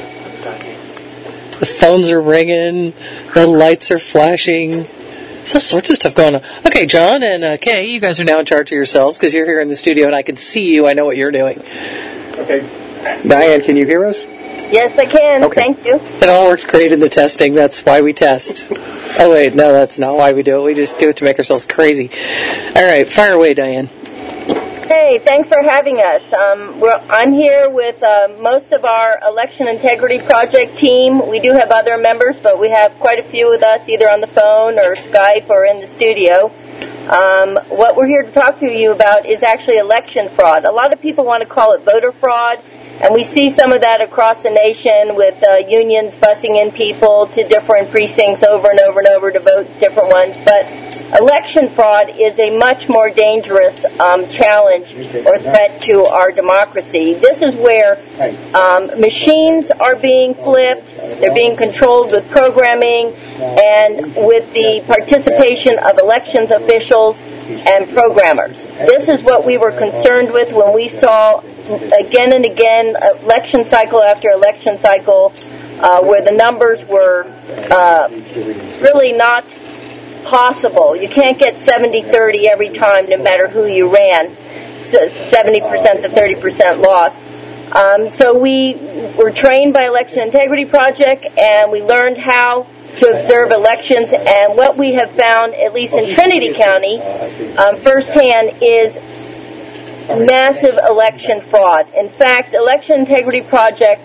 The phones are ringing. The lights are flashing. There's all sorts of stuff going on. Okay, John and Kay, you guys are now in charge of yourselves because you're here in the studio and I can see you. I know what you're doing. Okay. Diane, can you hear us? Yes, I can. Okay. Thank you. It all works great in the testing. That's why we test. Oh, wait. No, that's not why we do it. We just do it to make ourselves crazy. All right. Fire away, Diane. Hey, thanks for having us. I'm here with most of our Election Integrity Project team. We do have other members, but we have quite a few with us, either on the phone or Skype or in the studio. What we're here to talk to you about is actually election fraud. A lot of people want to call it voter fraud, and we see some of that across the nation with unions busing in people to different precincts over and over and over to vote different ones. But election fraud is a much more dangerous challenge or threat to our democracy. This is where machines are being flipped, they're being controlled with programming, and with the participation of elections officials and programmers. This is what we were concerned with when we saw again and again, election cycle after election cycle, where the numbers were really not possible. You can't get 70-30 every time, no matter who you ran. 70% to 30% loss. So we were trained by Election Integrity Project, and we learned how to observe elections. And what we have found, at least in Trinity County, firsthand, is massive election fraud. In fact, Election Integrity Project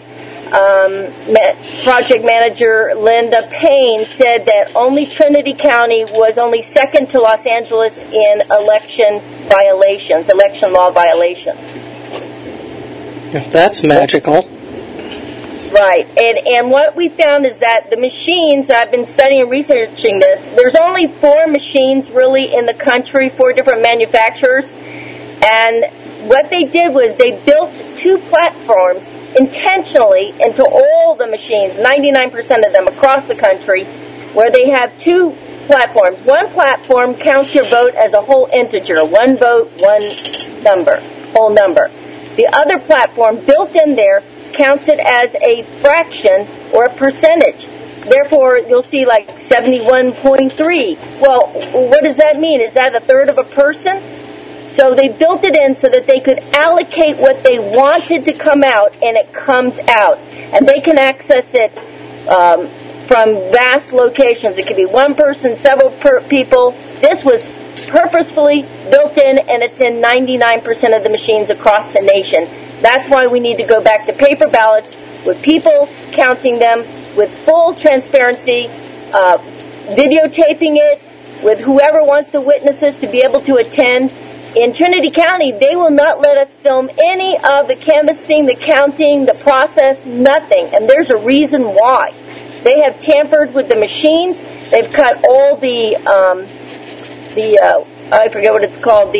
project manager Linda Payne said that only Trinity County was only second to Los Angeles in election law violations. That's magical. Right, and what we found is that the machines, I've been studying and researching this, there's only 4 machines really in the country, 4 different manufacturers, and what they did was they built 2 platforms intentionally into all the machines, 99% of them across the country, where they have 2 platforms. One platform counts your vote as a whole integer, 1 vote, 1 number, whole number. The other platform built in there counts it as a fraction or a percentage. Therefore, you'll see like 71.3. Well, what does that mean? Is that a third of a person? So they built it in so that they could allocate what they wanted to come out, and it comes out. And they can access it from vast locations. It could be one person, several people. This was purposefully built in, and it's in 99% of the machines across the nation. That's why we need to go back to paper ballots with people counting them with full transparency, videotaping it with whoever wants the witnesses to be able to attend. In Trinity County, they will not let us film any of the canvassing, the counting, the process, nothing. And there's a reason why. They have tampered with the machines. They've cut all the I forget what it's called,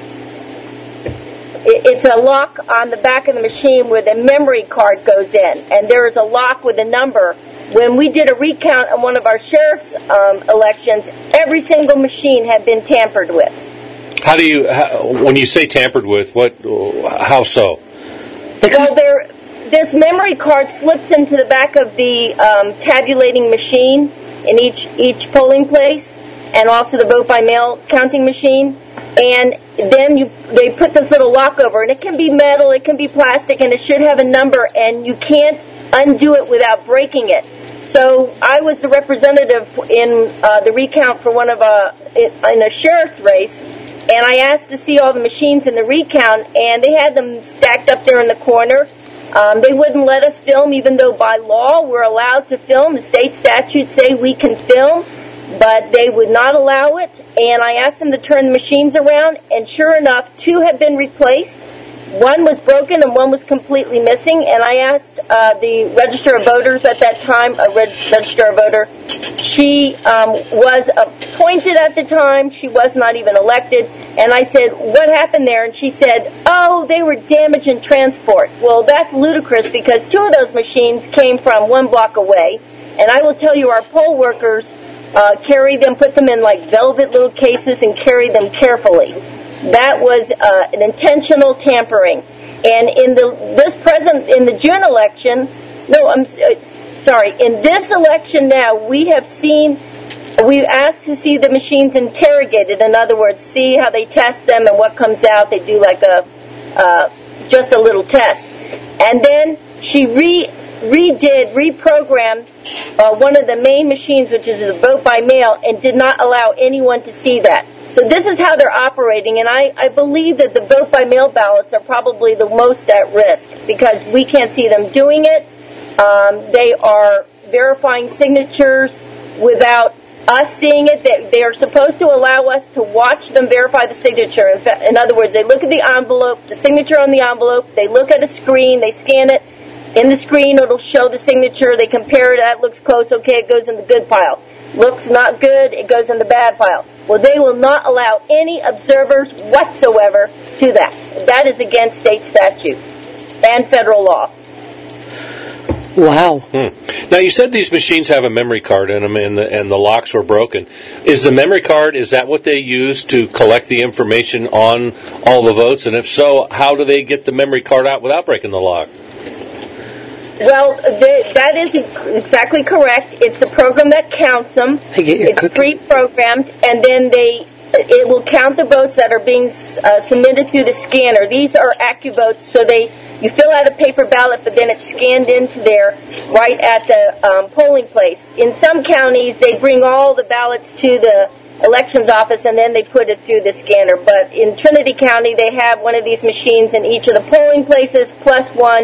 it's a lock on the back of the machine where the memory card goes in, and there is a lock with a number. When we did a recount on one of our sheriff's elections, every single machine had been tampered with. When you say tampered with, how so? Well, this memory card slips into the back of the tabulating machine in each polling place, and also the vote by mail counting machine. And then they put this little lock over, and it can be metal, it can be plastic, and it should have a number, and you can't undo it without breaking it. So I was the representative in the recount for in a sheriff's race, and I asked to see all the machines in the recount, and they had them stacked up there in the corner. They wouldn't let us film, even though by law we're allowed to film. The state statutes say we can film, but they would not allow it. And I asked them to turn the machines around, and sure enough, 2 have been replaced. One was broken and one was completely missing. And I asked the Register of Voters at that time, a Register of Voter. She was appointed at the time. She was not even elected. And I said, what happened there? And she said, oh, they were damaged in transport. Well, that's ludicrous, because 2 of those machines came from 1 block away. And I will tell you, our poll workers carry them, put them in like velvet little cases, and carry them carefully. That was an intentional tampering. And in the June election, in this election now, we've asked to see the machines interrogated. In other words, see how they test them and what comes out. They do like just a little test. And then she reprogrammed one of the main machines, which is the vote by mail, and did not allow anyone to see that. So this is how they're operating, and I believe that the vote by mail ballots are probably the most at risk, because we can't see them doing it. They are verifying signatures without us seeing it. They are supposed to allow us to watch them verify the signature. In other words, they look at the envelope, the signature on the envelope, they look at a screen, they scan it. In the screen, it'll show the signature. They compare it. That looks close. Okay, it goes in the good pile. Looks not good. It goes in the bad pile. Well, they will not allow any observers whatsoever to that. That is against state statute and federal law. Wow. Now, you said these machines have a memory card in them, and the locks were broken. Is the memory card, is that what they use to collect the information on all the votes? And if so, how do they get the memory card out without breaking the lock? Well, that is exactly correct. It's the program that counts them. It's pre-programmed, and then it will count the votes that are being submitted through the scanner. These are AccuVotes, so you fill out a paper ballot, but then it's scanned into there right at the polling place. In some counties, they bring all the ballots to the elections office, and then they put it through the scanner. But in Trinity County, they have one of these machines in each of the polling places, plus one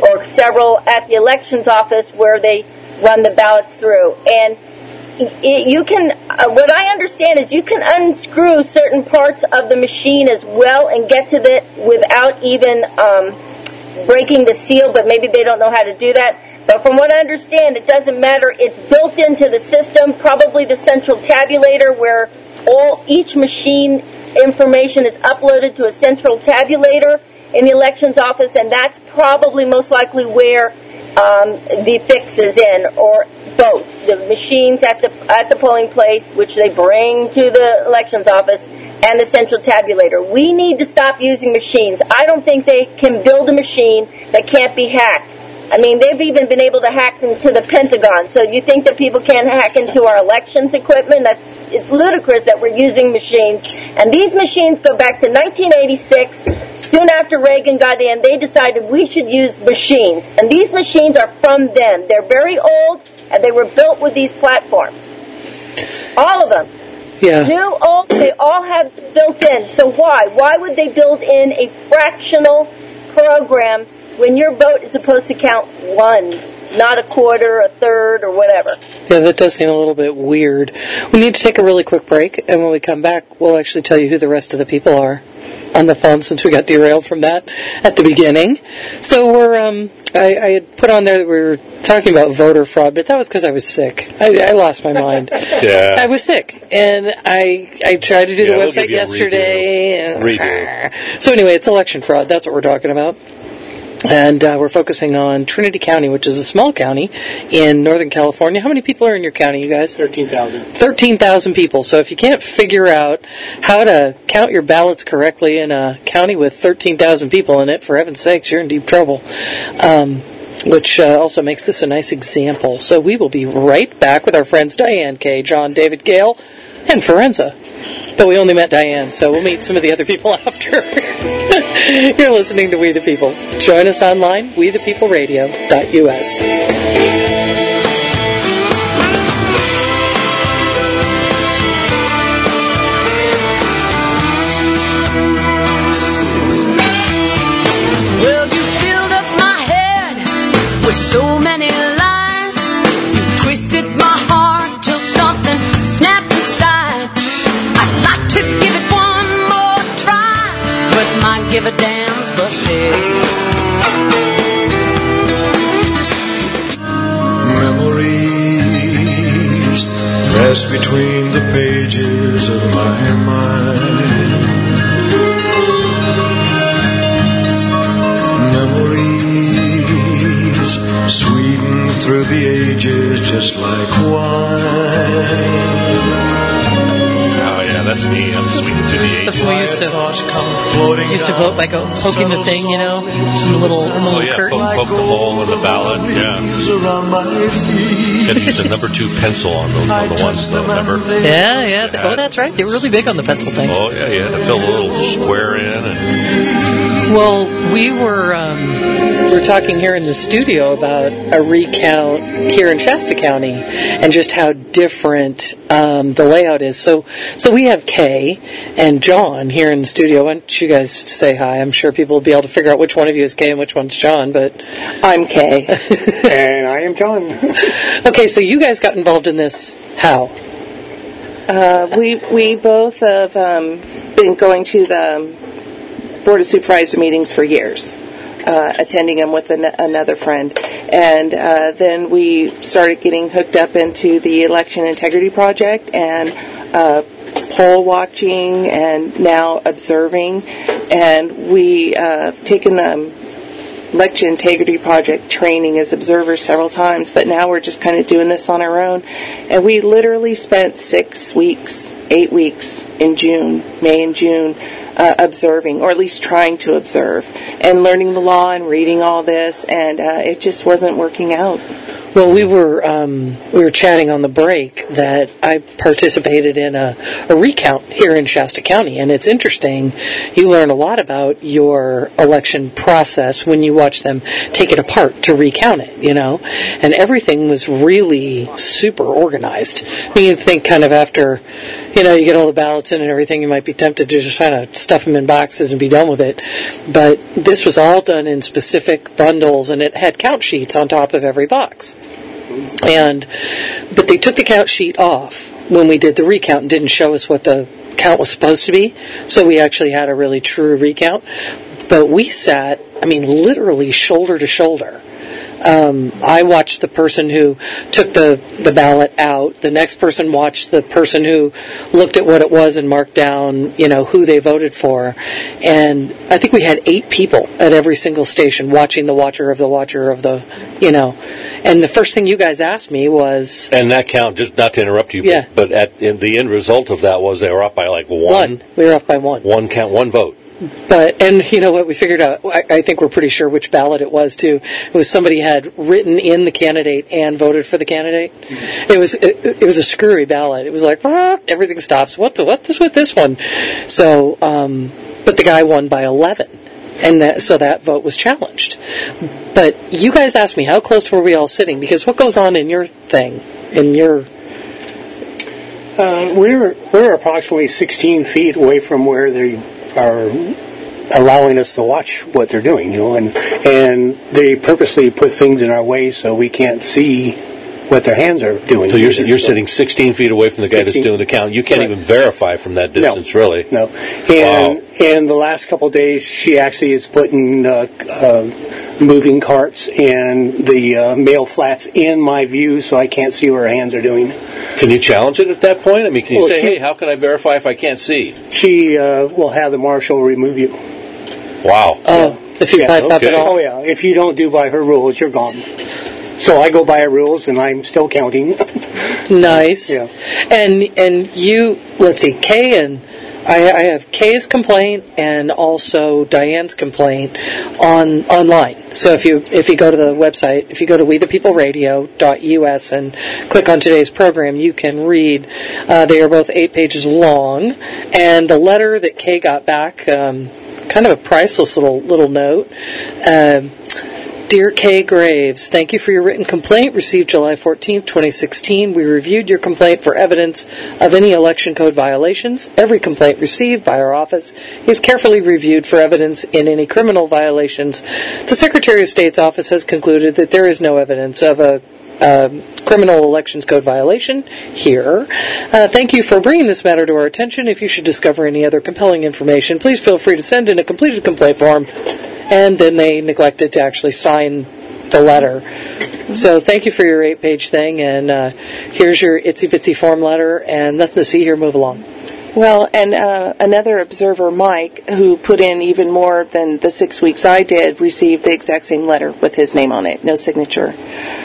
or several at the elections office where they run the ballots through. And you can, what I understand is you can unscrew certain parts of the machine as well and get to it without even breaking the seal, but maybe they don't know how to do that. But from what I understand, it doesn't matter. It's built into the system, probably the central tabulator, where each machine information is uploaded to a central tabulator in the elections office, and that's probably most likely where the fix is in, or both. The machines at the polling place, which they bring to the elections office, and the central tabulator. We need to stop using machines. I don't think they can build a machine that can't be hacked. I mean, they've even been able to hack into the Pentagon. So you think that people can't hack into our elections equipment? It's ludicrous that we're using machines. And these machines go back to 1986. Soon after Reagan got in, they decided we should use machines. And these machines are from them. They're very old, and they were built with these platforms. All of them. Yeah. New, old, they all have built in. So why? Why would they build in a fractional program when your vote is supposed to count one, not a quarter, a third, or whatever? Yeah, that does seem a little bit weird. We need to take a really quick break, and when we come back, we'll actually tell you who the rest of the people are on the phone, since we got derailed from that at the beginning. So we're, I had put on there that we were talking about voter fraud, but that was because I was sick. I lost my mind. Yeah. I was sick, and I tried to do the website yesterday. Redo. So anyway, it's election fraud. That's what we're talking about. And we're focusing on Trinity County, which is a small county in Northern California. How many people are in your county, you guys? 13,000. 13,000 people. So if you can't figure out how to count your ballots correctly in a county with 13,000 people in it, for heaven's sakes, you're in deep trouble. Which also makes this a nice example. So we will be right back with our friends Diane Kay, John David Gale, and Forenza. But we only met Diane, so we'll meet some of the other people after. You're listening to We the People. Join us online, wethepeopleradio.us. Well, you filled up my head with so many lies. You twisted my heart till something snapped inside. I'd like to give it one more try, but my give a damn's busted. Memories pressed between the pages of my mind. Memories sweetened through the ages just like wine. That's me. I'm sweet to the age. That's what we used to vote by poking the thing, in the little curtain. Poke the hole in the ballot. Yeah. You had to use a number 2 pencil on the ones, though. Remember? Yeah. Oh, that's right. They were really big on the pencil thing. Oh yeah, you had to fill a little square in. Well, we were talking here in the studio about a recount here in Shasta County and just how different the layout is. So we have Kay and John here in the studio. Why don't you guys say hi? I'm sure people will be able to figure out which one of you is Kay and which one's John, but I'm Kay. And I am John. Okay, so you guys got involved in this how? We both have been going to the Board of Supervisor meetings for years, attending them with another friend. And then we started getting hooked up into the Election Integrity Project and poll watching and now observing. And we have taken the Election Integrity Project training as observers several times, but now we're just kind of doing this on our own. And we literally spent 8 weeks in May and June, observing, or at least trying to observe, and learning the law and reading all this, and it just wasn't working out. Well, we were chatting on the break that I participated in a recount here in Shasta County, and it's interesting. You learn a lot about your election process when you watch them take it apart to recount it, and everything was really super organized. I mean, you think kind of after, you get all the ballots in and everything, you might be tempted to just kind of stuff them in boxes and be done with it. But this was all done in specific bundles, and it had count sheets on top of every box. But they took the count sheet off when we did the recount and didn't show us what the count was supposed to be. So we actually had a really true recount. But we sat, literally shoulder to shoulder. I watched the person who took the ballot out. The next person watched the person who looked at what it was and marked down, who they voted for. And I think we had 8 people at every single station watching the watcher of the, And the first thing you guys asked me was... And that count, just not to interrupt you, but the end result of that was they were off by like 1. We were off by 1. One count, 1 vote. And you know what, we figured out, I think we're pretty sure which ballot it was too. It was somebody had written in the candidate and voted for the candidate. It was a screwy ballot. It was like, everything stops. What's with this one? So, but the guy won by 11. And so that vote was challenged. But you guys asked me, how close were we all sitting? Because what goes on in your thing, we're approximately 16 feet away from where they are allowing us to watch what they're doing, and they purposely put things in our way so we can't see what their hands are doing. So you're sitting 16 feet away from the guy that's doing the count. You can't even verify from that distance, really. No. And the last couple of days, she actually is putting moving carts and the mail flats in my view so I can't see what her hands are doing. Can you challenge it at that point? Can you say, hey, how can I verify if I can't see? She will have the marshal remove you. Wow. If you pipe up at all? Oh, yeah. If you don't do by her rules, you're gone. So I go by her rules, and I'm still counting. Nice. Yeah. And you, let's see, Kay and... I have Kay's complaint and also Diane's complaint online. So if you go to the website, if you go to wethepeopleradio.us and click on today's program, you can read. They are both 8 pages long, and the letter that Kay got back, kind of a priceless little note. Dear Kay Graves, thank you for your written complaint received July 14th, 2016. We reviewed your complaint for evidence of any election code violations. Every complaint received by our office is carefully reviewed for evidence in any criminal violations. The Secretary of State's office has concluded that there is no evidence of a criminal elections code violation here. Thank you for bringing this matter to our attention. If you should discover any other compelling information, please feel free to send in a completed complaint form. And then they neglected to actually sign the letter. So thank you for your 8-page thing, and here's your itsy-bitsy form letter, and nothing to see here. Move along. Well, and another observer, Mike, who put in even more than the 6 weeks I did, received the exact same letter with his name on it, no signature.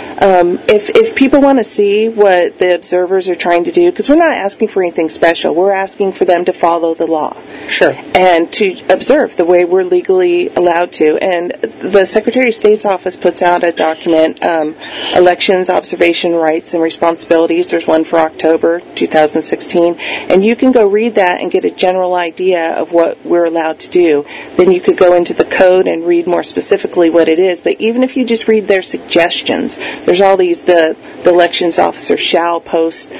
If people want to see what the observers are trying to do, because we're not asking for anything special, we're asking for them to follow the law. Sure. And to observe the way we're legally allowed to. And the Secretary of State's office puts out a document, Elections, Observation Rights and Responsibilities. There's one for October 2016. And you can go read that and get a general idea of what we're allowed to do. Then you could go into the code and read more specifically what it is. But even if you just read their suggestions, there's all these, the elections officer shall post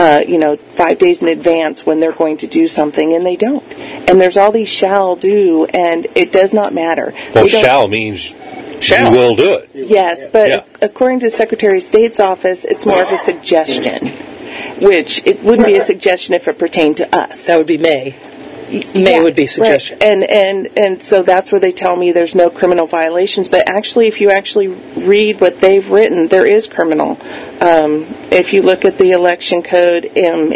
5 days in advance when they're going to do something, and they don't. And there's all these shall do, and it does not matter. Well, shall means you will do it. Yes, but according to the Secretary of State's office, it's more of a suggestion, which it wouldn't be a suggestion if it pertained to us. That would be May. May would be suggestion. Right. And so that's where they tell me there's no criminal violations. But actually, if you actually read what they've written, there is criminal. If you look at the election code in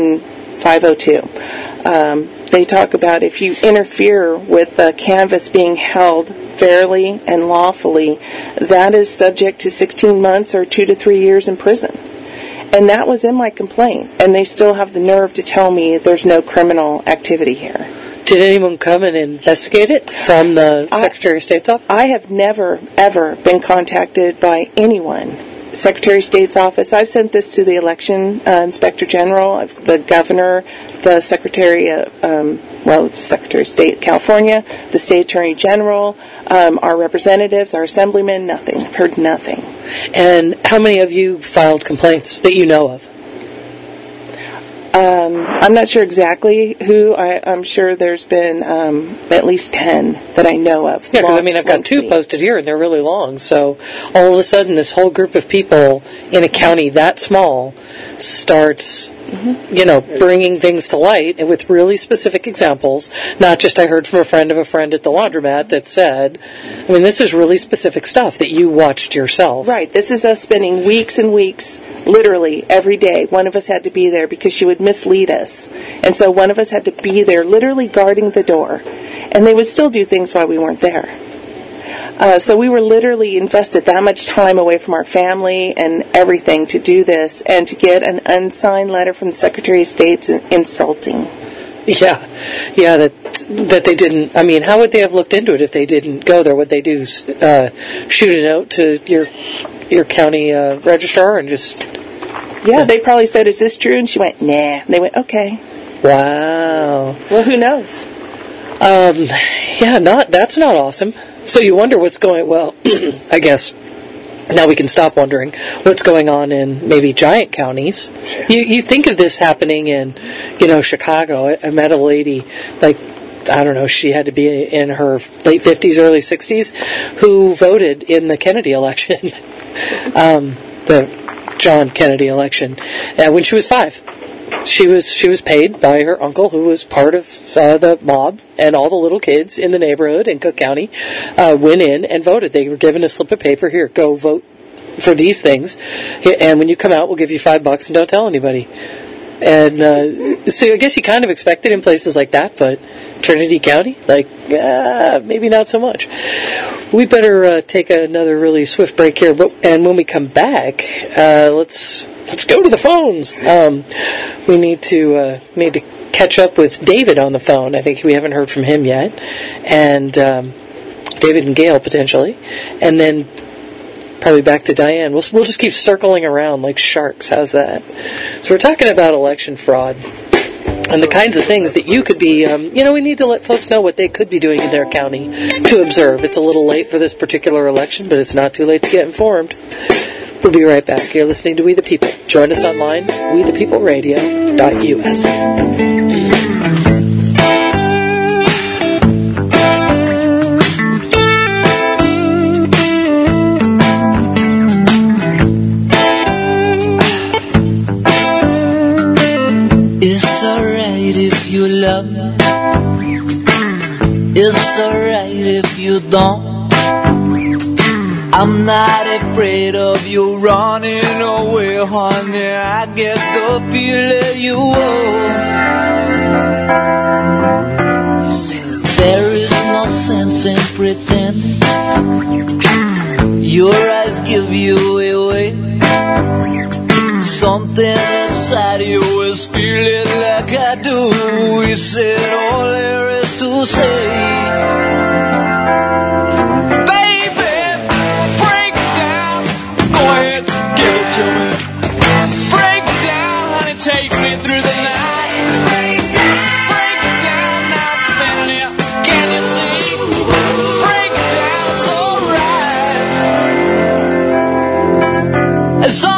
18502, they talk about if you interfere with a canvass being held fairly and lawfully, that is subject to 16 months or 2 to 3 years in prison. And that was in my complaint. And they still have the nerve to tell me there's no criminal activity here. Did anyone come and investigate it from the Secretary of State's office? I have never, ever been contacted by anyone. Secretary of State's office. I've sent this to the election inspector general, the governor, the Secretary of State of California, the state attorney general, our representatives, our assemblymen. Nothing. I've heard nothing. And how many of you filed complaints that you know of? I'm not sure exactly who. I'm sure there's been at least 10 that I know of. Yeah, because I've got 2 posted here, and they're really long. So all of a sudden, this whole group of people in a county that small starts, bringing things to light, and with really specific examples. Not just I heard from a friend of a friend at the laundromat that said, I mean, this is really specific stuff that you watched yourself. Right. This is us spending weeks and weeks, literally every day. One of us had to be there because she would mislead us. And so one of us had to be there literally guarding the door. And they would still do things while we weren't there. So we were literally invested that much time away from our family and everything to do this, and to get an unsigned letter from the Secretary of State's insulting. Yeah, that they didn't. I mean, how would they have looked into it if they didn't go there? Would they do shoot a note to your county registrar and just? Yeah, they probably said, "Is this true?" And she went, "Nah." And they went, "Okay." Wow. Well, who knows? That's not awesome. So you wonder what's going. Well, I guess now we can stop wondering what's going on in maybe giant counties. You think of this happening in, Chicago. I met a lady, I don't know, she had to be in her late 50s, early 60s, who voted in the Kennedy election, the John Kennedy election, when she was 5. She was paid by her uncle, who was part of the mob, and all the little kids in the neighborhood in Cook County went in and voted. They were given a slip of paper, here, go vote for these things, and when you come out, we'll give you $5 and don't tell anybody. And so I guess you kind of expect it in places like that, but Trinity County, maybe not so much. We better take another really swift break here, and when we come back, let's go to the phones. We need to catch up with David on the phone. I think we haven't heard from him yet, and David and Gail potentially, and then probably back to Diane. We'll just keep circling around like sharks. How's that? So we're talking about election fraud and the kinds of things that you could be, we need to let folks know what they could be doing in their county to observe. It's a little late for this particular election, but it's not too late to get informed. We'll be right back. You're listening to We the People. Join us online, wethepeopleradio.us. It's alright if you don't. I'm not afraid of you running away, honey. I get the feeling you will. There is no sense in pretending. Your eyes give you away. Something inside you is feeling like I do. You said all there is to say. Baby, break down. Go ahead, give it to me. Break down, honey, take me through the night. Break down, now it's spinning here. Can you see? Break down, it's alright. It's alright.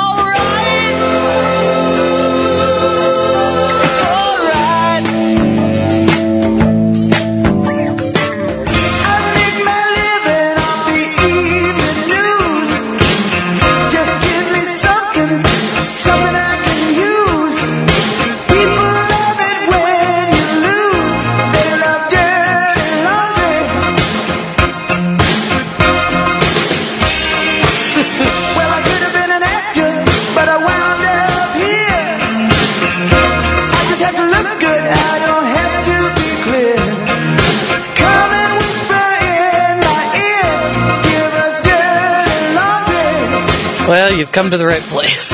Well, you've come to the right place.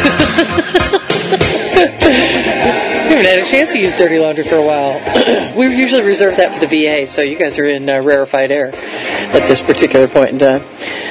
We haven't had a chance to use dirty laundry for a while. We usually reserve that for the VA, so you guys are in rarefied air at this particular point in time.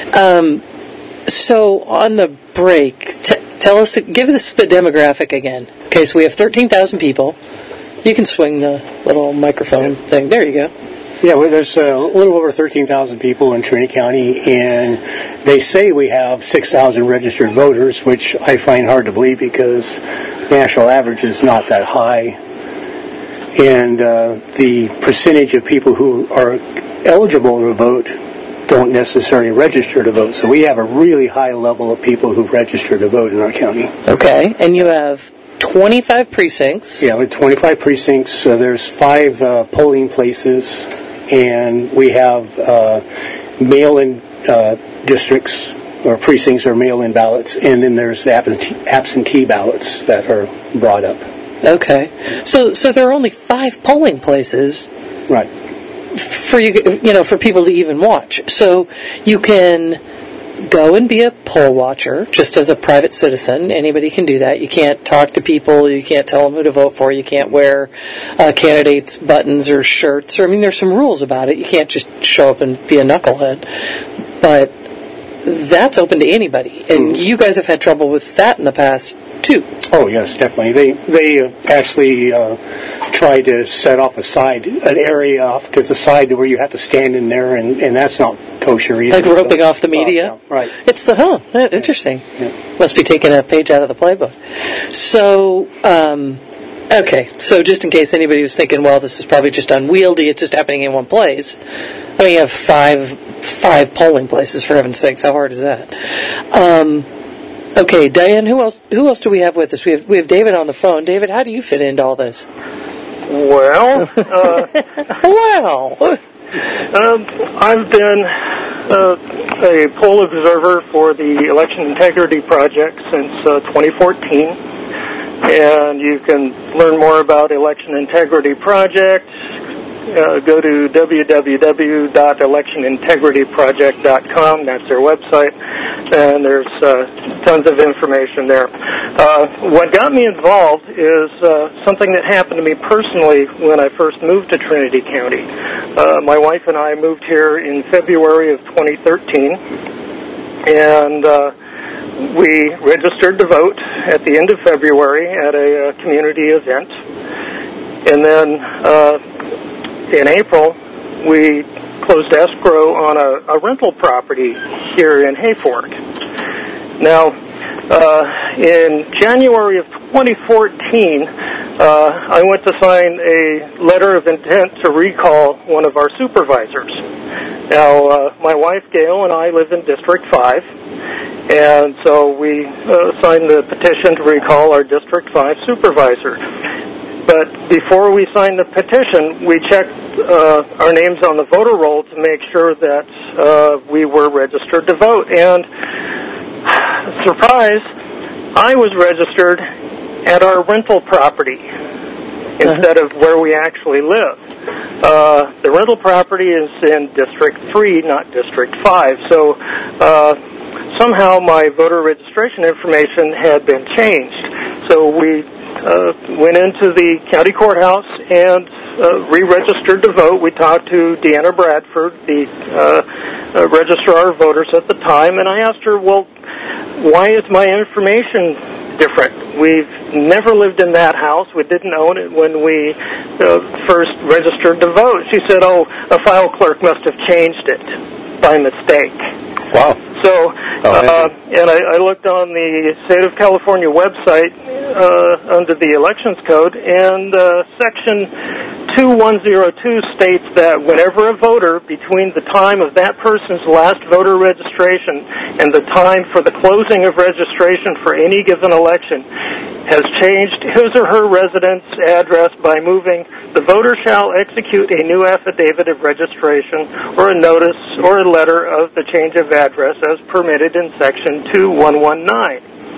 So on the break, give us the demographic again. Okay, so we have 13,000 people. You can swing the little microphone thing. There you go. Yeah, well, there's a little over 13,000 people in Trinity County, and they say we have 6,000 registered voters, which I find hard to believe because national average is not that high. And the percentage of people who are eligible to vote don't necessarily register to vote. So we have a really high level of people who register to vote in our county. Okay, and you have 25 precincts. Yeah, with 25 precincts. There's 5 polling places, and we have mail-in districts or precincts or mail-in ballots, and then there's the absentee ballots that are brought up. Okay, so there are only 5 polling places, right? For for people to even watch. So you can go and be a poll watcher just as a private citizen. Anybody can do that. You can't talk to people. You can't tell them who to vote for. You can't wear candidates' buttons or shirts. Or there's some rules about it. You can't just show up and be a knucklehead. But that's open to anybody. And you guys have had trouble with that in the past, too. Oh, yes, definitely. They actually try to set off an area off to the side where you have to stand in there, and that's not kosher either. Like roping off the media? Yeah, right. It's interesting. Yeah. Must be taking a page out of the playbook. So, okay, so just in case anybody was thinking, well, this is probably just unwieldy, it's just happening in one place. You have five polling places, for heaven's sakes. How hard is that? Okay, Diane, who else do we have with us? We have David on the phone. David, how do you fit into all this? Well, I've been a poll observer for the Election Integrity Project since 2014, and you can learn more about Election Integrity Project. Go to www.electionintegrityproject.com. That's their website, and there's tons of information there. What got me involved is something that happened to me personally when I first moved to Trinity County. My wife and I moved here in February of 2013, and we registered to vote at the end of February at a community event, and then in April, we closed escrow on a rental property here in Hayfork. Now, in January of 2014, I went to sign a letter of intent to recall one of our supervisors. Now, my wife, Gail, and I live in District 5, and so we signed the petition to recall our District 5 supervisor. But before we signed the petition, we checked our names on the voter roll to make sure that we were registered to vote. And, surprise, I was registered at our rental property instead of where we actually live. The rental property is in District 3, not District 5. So somehow my voter registration information had been changed. So we went into the county courthouse and re-registered to vote. We talked to Deanna Bradford, the registrar of voters at the time, and I asked her, well, why is my information different? We've never lived in that house. We didn't own it when we first registered to vote. She said, oh, a file clerk must have changed it by mistake. Wow. So, and I looked on the State of California website under the Elections Code, and Section 2102 states that whenever a voter, between the time of that person's last voter registration and the time for the closing of registration for any given election, has changed his or her residence address by moving, the voter shall execute a new affidavit of registration or a notice or a letter of the change of address as permitted in Section 2119.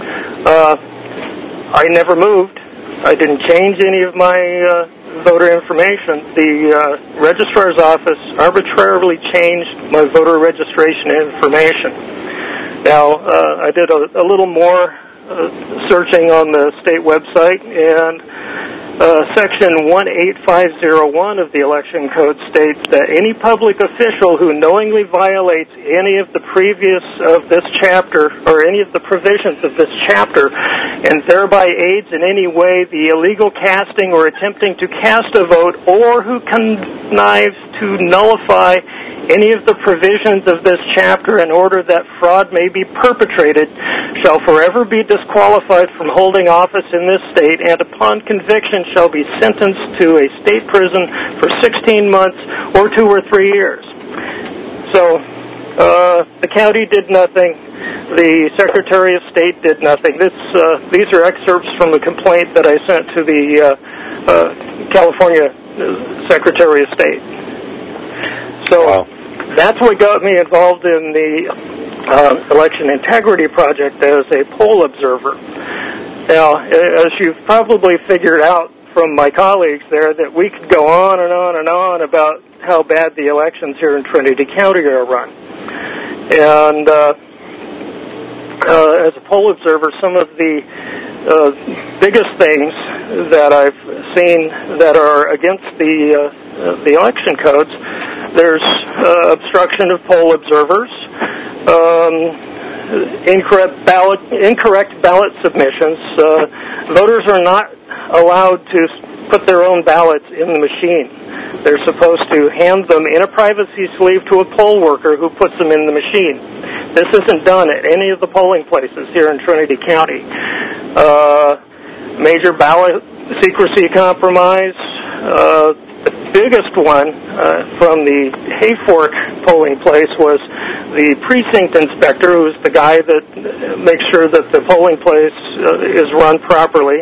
I never moved. I didn't change any of my voter information. The registrar's office arbitrarily changed my voter registration information. Now, I did a little more searching on the state website, and Section 18501 of the Election Code states that any public official who knowingly violates any of the previous of this chapter or any of the provisions of this chapter and thereby aids in any way the illegal casting or attempting to cast a vote, or who connives to nullify Any of the provisions of this chapter in order that fraud may be perpetrated shall forever be disqualified from holding office in this state, and upon conviction shall be sentenced to a state prison for 16 months or 2 or 3 years. So the county did nothing. The Secretary of State did nothing. These are excerpts from a complaint that I sent to the California Secretary of State. So that's what got me involved in the Election Integrity Project as a poll observer. Now, as you've probably figured out from my colleagues there, that we could go on and on and on about how bad the elections here in Trinity County are run. And as a poll observer, some of the biggest things that I've seen that are against the election codes, there's obstruction of poll observers, incorrect ballot submissions. Voters are not allowed to put their own ballots in the machine. They're supposed to hand them in a privacy sleeve to a poll worker who puts them in the machine. This isn't done at any of the polling places here in Trinity County. Major ballot secrecy compromise. The biggest one from the Hayfork polling place was the precinct inspector, who's the guy that makes sure that the polling place is run properly.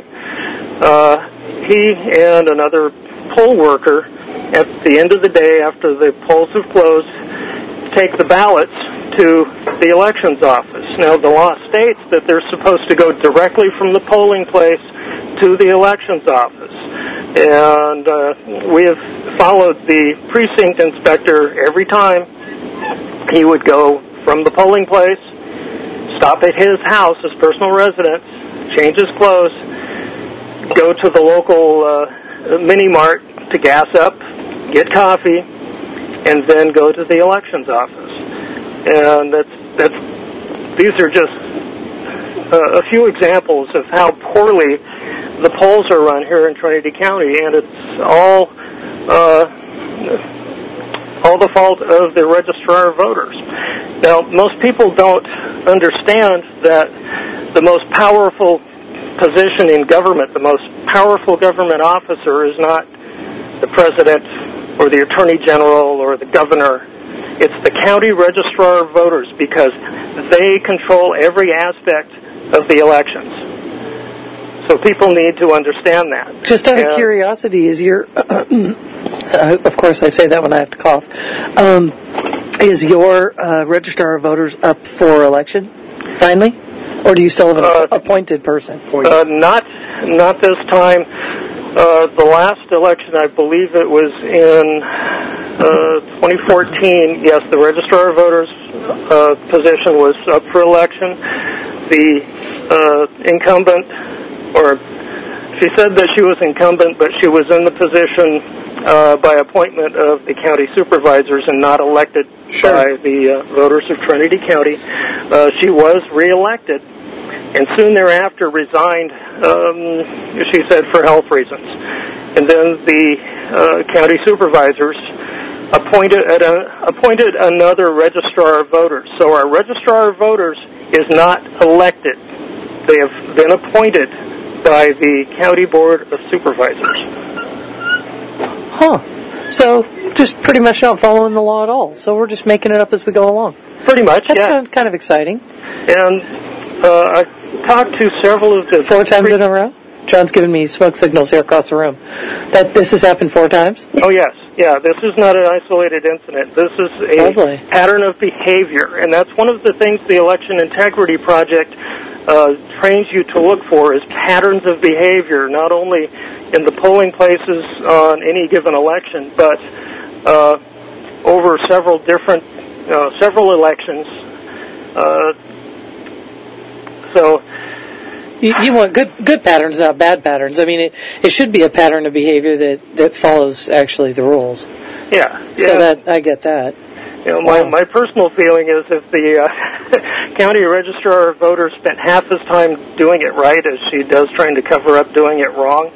He and another poll worker, at the end of the day, after the polls have closed, take the ballots to the elections office. Now, the law states that they're supposed to go directly from the polling place to the elections office. And we have followed the precinct inspector every time. He would go from the polling place, stop at his house, his personal residence, change his clothes, go to the local mini-mart to gas up, get coffee, and then go to the elections office. And these are just a few examples of how poorly the polls are run here in Trinity County, and it's all the fault of the registrar of voters. Now, most people don't understand that the most powerful position in government, the most powerful government officer, is not the president or the attorney general or the governor. It's the county registrar of voters, because they control every aspect of the elections. So people need to understand that. Just out of curiosity, is your, of course I say that when I have to cough, is your registrar of voters up for election, finally? Or do you still have an appointed person? Not this time. The last election, I believe it was in 2014, yes, the registrar of voters position was up for election. The incumbent, or she said that she was incumbent, but she was in the position by appointment of the county supervisors and not elected by the voters of Trinity County. She was reelected, and soon thereafter resigned, she said, for health reasons. And then the county supervisors appointed another registrar of voters. So our registrar of voters is not elected. They have been appointed by the county board of supervisors. Huh. So just pretty much not following the law at all. So we're just making it up as we go along. Pretty much, That's kind of exciting. And I've talked to several of the... 4 times in a row? John's giving me smoke signals here across the room. That this has happened 4 times? Oh, yes. Yeah, this is not an isolated incident. This is a pattern of behavior. And that's one of the things the Election Integrity Project trains you to look for, is patterns of behavior, not only in the polling places on any given election, but over several elections. So you want good patterns, not bad patterns. I mean, it should be a pattern of behavior that follows actually the rules. Yeah. So that I get that. You know, my personal feeling is if the county registrar of voters spent half his time doing it right as she does trying to cover up doing it wrong,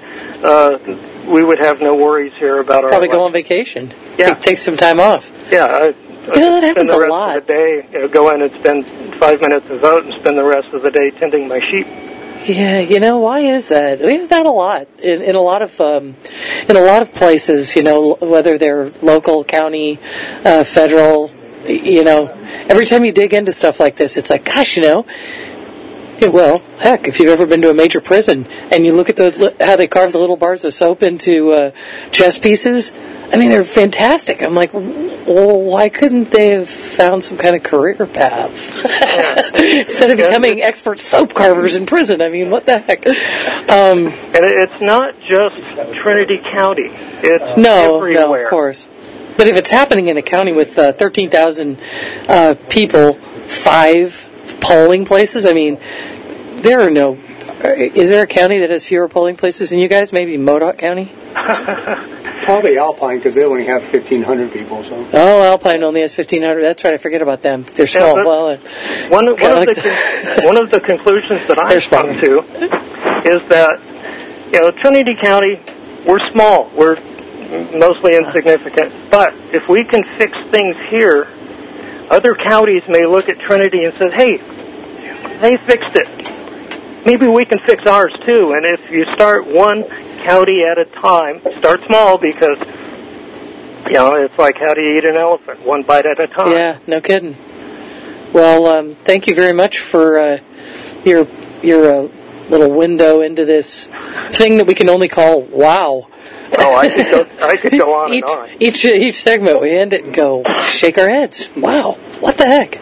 we would have no worries here about our probably go on vacation. Yeah. Take some time off. Yeah. that happens spend the a rest lot. of the day, go in and spend 5 minutes to vote and spend the rest of the day tending my sheep. Yeah, why is that? We have that a lot in a lot of places. Whether they're local, county, federal. Every time you dig into stuff like this, it's like, gosh, well, heck, if you've ever been to a major prison and you look at how they carve the little bars of soap into chess pieces, I mean, they're fantastic. I'm like, well, why couldn't they have found some kind of career path instead of becoming expert soap carvers in prison? I mean, what the heck? And it's not just Trinity County. It's everywhere. No, of course. But if it's happening in a county with 13,000 people, 5 polling places, I mean, there are no... Is there a county that has fewer polling places than you guys? Maybe Modoc County? Probably Alpine, because they only have 1,500 people. So. Oh, Alpine only has 1,500. That's right, I forget about them. They're small. One of the conclusions that I've come to is that, Trinity County, we're small. We're mostly insignificant. But if we can fix things here, other counties may look at Trinity and say, hey, they fixed it. Maybe we can fix ours too. And if you start one county at a time, start small because, it's like how do you eat an elephant, one bite at a time. Yeah, no kidding. Well, thank you very much for your little window into this thing that we can only call wow. Oh, I could go on and on. Each segment we end it and go shake our heads. Wow, what the heck?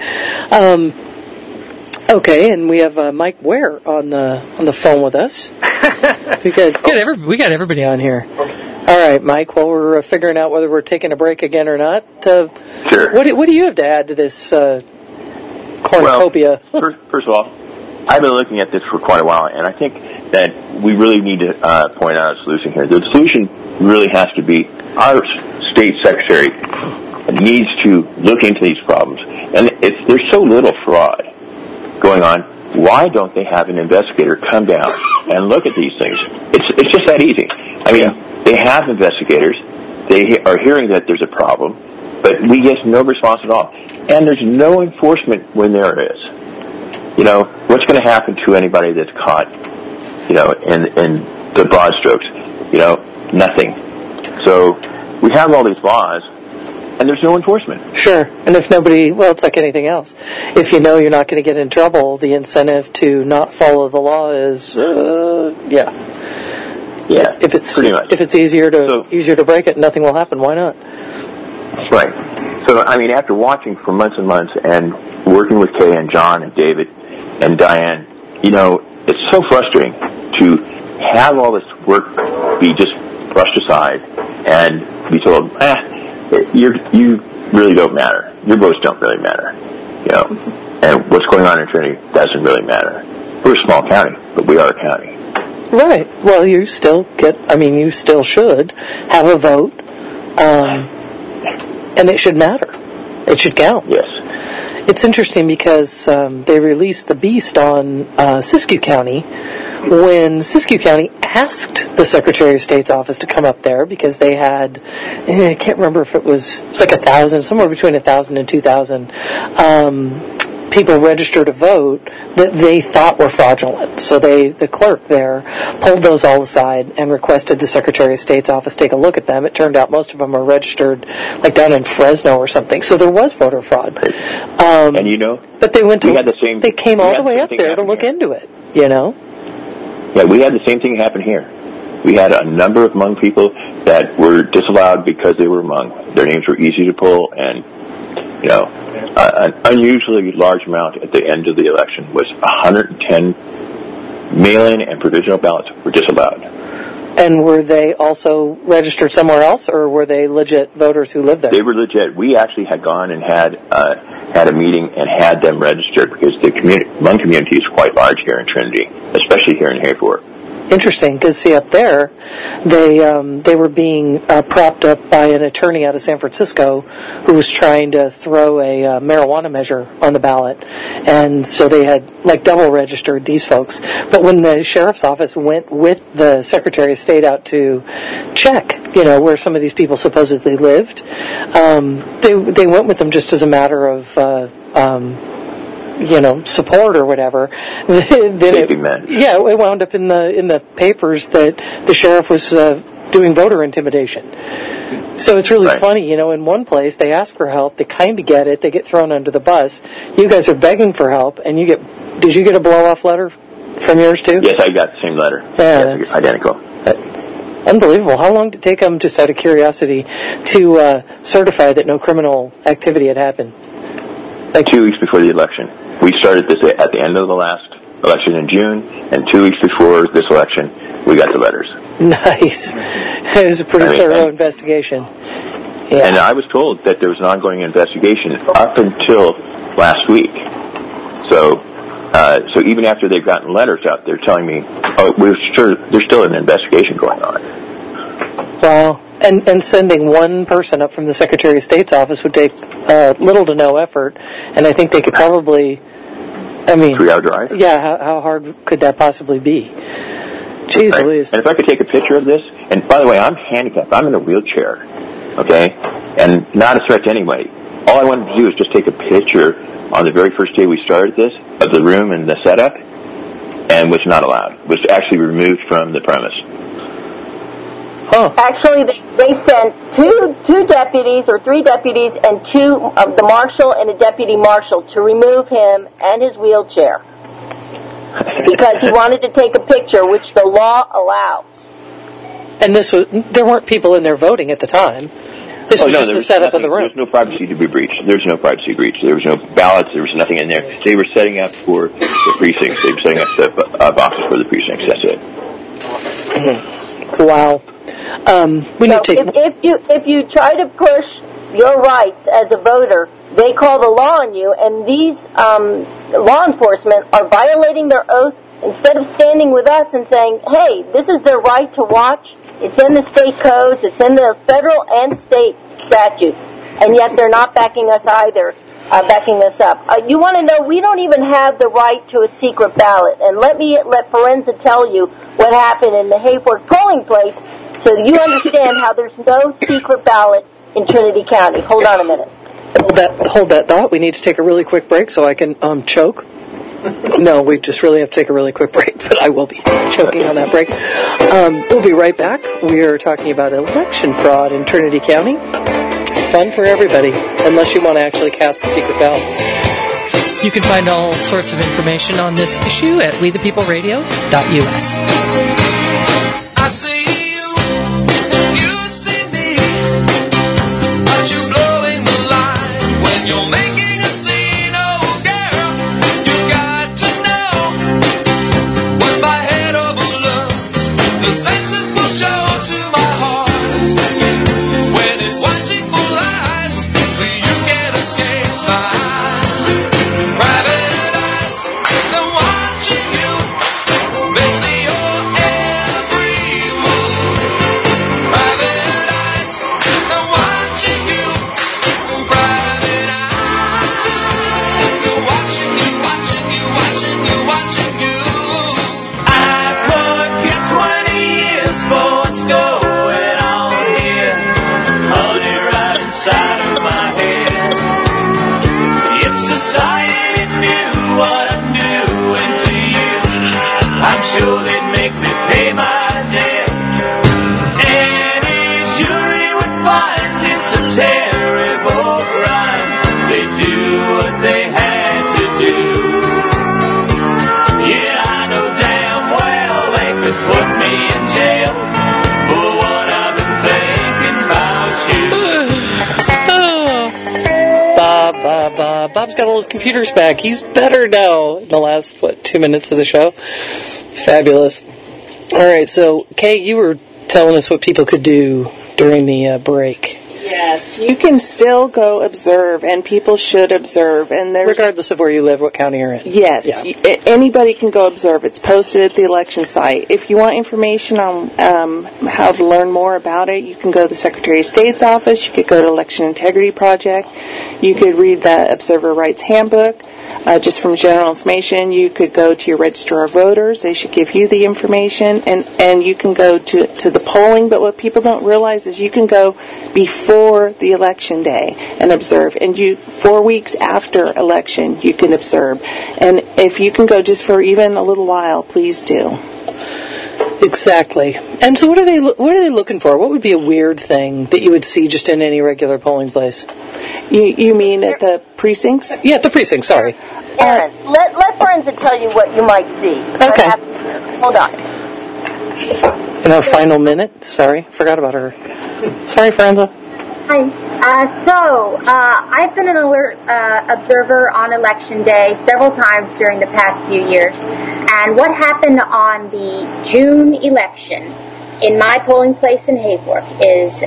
Okay, and we have Mike Ware on the phone with us. We got everybody on here. All right, Mike. While we're figuring out whether we're taking a break again or not, sure. What do you have to add to this cornucopia? Well, first of all, I've been looking at this for quite a while, and I think that we really need to point out a solution here. The solution really has to be our state secretary needs to look into these problems, and there's so little fraud going on. Why don't they have an investigator come down and look at these things? It's just that easy. I mean, they have investigators. They are hearing that there's a problem, but we get no response at all. And there's no enforcement when there is. What's going to happen to anybody that's caught, in the broad strokes? Nothing. So we have all these laws, and there's no enforcement. Sure. And if nobody, it's like anything else. If you know you're not going to get in trouble, the incentive to not follow the law is, Yeah, if it's pretty much. If it's easier to break it, nothing will happen. Why not? Right. So, I mean, after watching for months and months and working with Kay and John and David and Diane, it's so frustrating to have all this work be just brushed aside and be told, you really don't matter. Your votes don't really matter. And what's going on in Trinity doesn't really matter. We're a small county, but we are a county. Right. Well, you still should have a vote, and it should matter. It should count. Yes. It's interesting because they released the beast on Siskiyou County when Siskiyou County asked the Secretary of State's office to come up there because they had, I can't remember if it was like 1,000, somewhere between 1,000 and 2,000 people registered to vote that they thought were fraudulent. So the clerk there pulled those all aside and requested the Secretary of State's office take a look at them. It turned out most of them were registered like down in Fresno or something. So there was voter fraud. And but they came all the way up there to look into it, Yeah, we had the same thing happen here. We had a number of Hmong people that were disallowed because they were Hmong. Their names were easy to pull, and an unusually large amount at the end of the election was 110 mail-in and provisional ballots were disallowed. And were they also registered somewhere else, or were they legit voters who lived there? They were legit. We actually had gone and had a meeting and had them registered because the Hmong community is quite large here in Trinity, especially here in Hayfork. interesting because, see, up there, they were being propped up by an attorney out of San Francisco who was trying to throw a marijuana measure on the ballot. And so they had, like, double registered these folks. But when the sheriff's office went with the Secretary of State out to check, where some of these people supposedly lived, they went with them just as a matter of support or whatever. Then it wound up in the papers that the sheriff was doing voter intimidation. So it's really funny, in one place they ask for help, they kind of get it, they get thrown under the bus. You guys are begging for help, and did you get a blow-off letter from yours too? Yes, I got the same letter. Yeah, yes, identical. Unbelievable. How long did it take them, just out of curiosity, to certify that no criminal activity had happened? 2 weeks before the election. We started this at the end of the last election in June, and 2 weeks before this election, we got the letters. Nice. It was a pretty thorough investigation. Yeah. And I was told that there was an ongoing investigation up until last week. So even after they've gotten letters out, they're telling me, we're sure there's still an investigation going on. Wow. And sending one person up from the Secretary of State's office would take little to no effort, and I think they could probably, 3-hour drive? Yeah, how hard could that possibly be? Jeez Louise. And if I could take a picture of this, and by the way, I'm handicapped. I'm in a wheelchair, okay? And not a threat to anybody. All I wanted to do is just take a picture on the very first day we started this, of the room and the setup, and was not allowed. Was actually removed from the premise. Huh. Actually, they sent two deputies or three deputies and the marshal and a deputy marshal to remove him and his wheelchair because he wanted to take a picture, which the law allows. And there weren't people in there voting at the time. This was just the setup of the room. There's no privacy to be breached. There's no privacy breach. There was no ballots. There was nothing in there. They were setting up for the precincts. They were setting up the boxes for the precincts. That's it. Wow. If you try to push your rights as a voter, they call the law on you, and these law enforcement are violating their oath instead of standing with us and saying, hey, this is their right to watch. It's in the state codes. It's in the federal and state statutes, and yet they're not backing us either. Backing us up. You want to know, we don't even have the right to a secret ballot. And let Forenza tell you what happened in the Hayfork polling place so you understand how there's no secret ballot in Trinity County. Hold on a minute. Hold that thought. We need to take a really quick break so I can choke. No, we just really have to take a really quick break, but I will be choking on that break. We'll be right back. We are talking about election fraud in Trinity County. Fun for everybody, unless you want to actually cast a secret ballot. You can find all sorts of information on this issue at wethepeopleradio.us. I see you see me, but you're blowing the line when you're making a scene. Oh girl, you got to know when my head overlooks, the senses will show to my heart. When it's watching for lies, you can't escape my private eyes. They're watching you, they see your every move. Private eyes, they're watching you, private eyes. They're watching you, watching you, watching you, watching you. I forget 20 years for what's going on here. Honey, right inside of my head. If society knew what I'm doing to you, I'm sure they'd make me pay my debt. Any jury would find it's a terrible crime. They do what they had to do. Yeah, I know damn well they could put me in jail for what I've been thinking about you. Bob's got all his computers back. He's better now in the last, 2 minutes of the show. Fabulous. All right, so, Kay, you were telling us what people could do during the break. Yeah, Yes, you can still go observe, and people should observe. And regardless of where you live, what county you're in. Yes, Yeah. Anybody can go observe. It's posted at the election site. If you want information on how to learn more about it, you can go to the Secretary of State's office. You could go to Election Integrity Project. You could read the Observer Rights Handbook. Just from general information, you could go to your Register of Voters. They should give you the information, and you can go to the polling. But what people don't realize is you can go before the election day and observe, and 4 weeks after election you can observe. And if you can go just for even a little while, please do. Exactly. And so what are they looking for? What would be a weird thing that you would see just in any regular polling place? You mean at the precincts? Yeah, at the precincts, sorry. Aaron, let Forenza tell you what you might see. Okay. Hold on. In our final minute? Sorry, forgot about her. Sorry, Forenza. Hi. I've been an alert observer on Election Day several times during the past few years. And what happened on the June election in my polling place in Hayfork is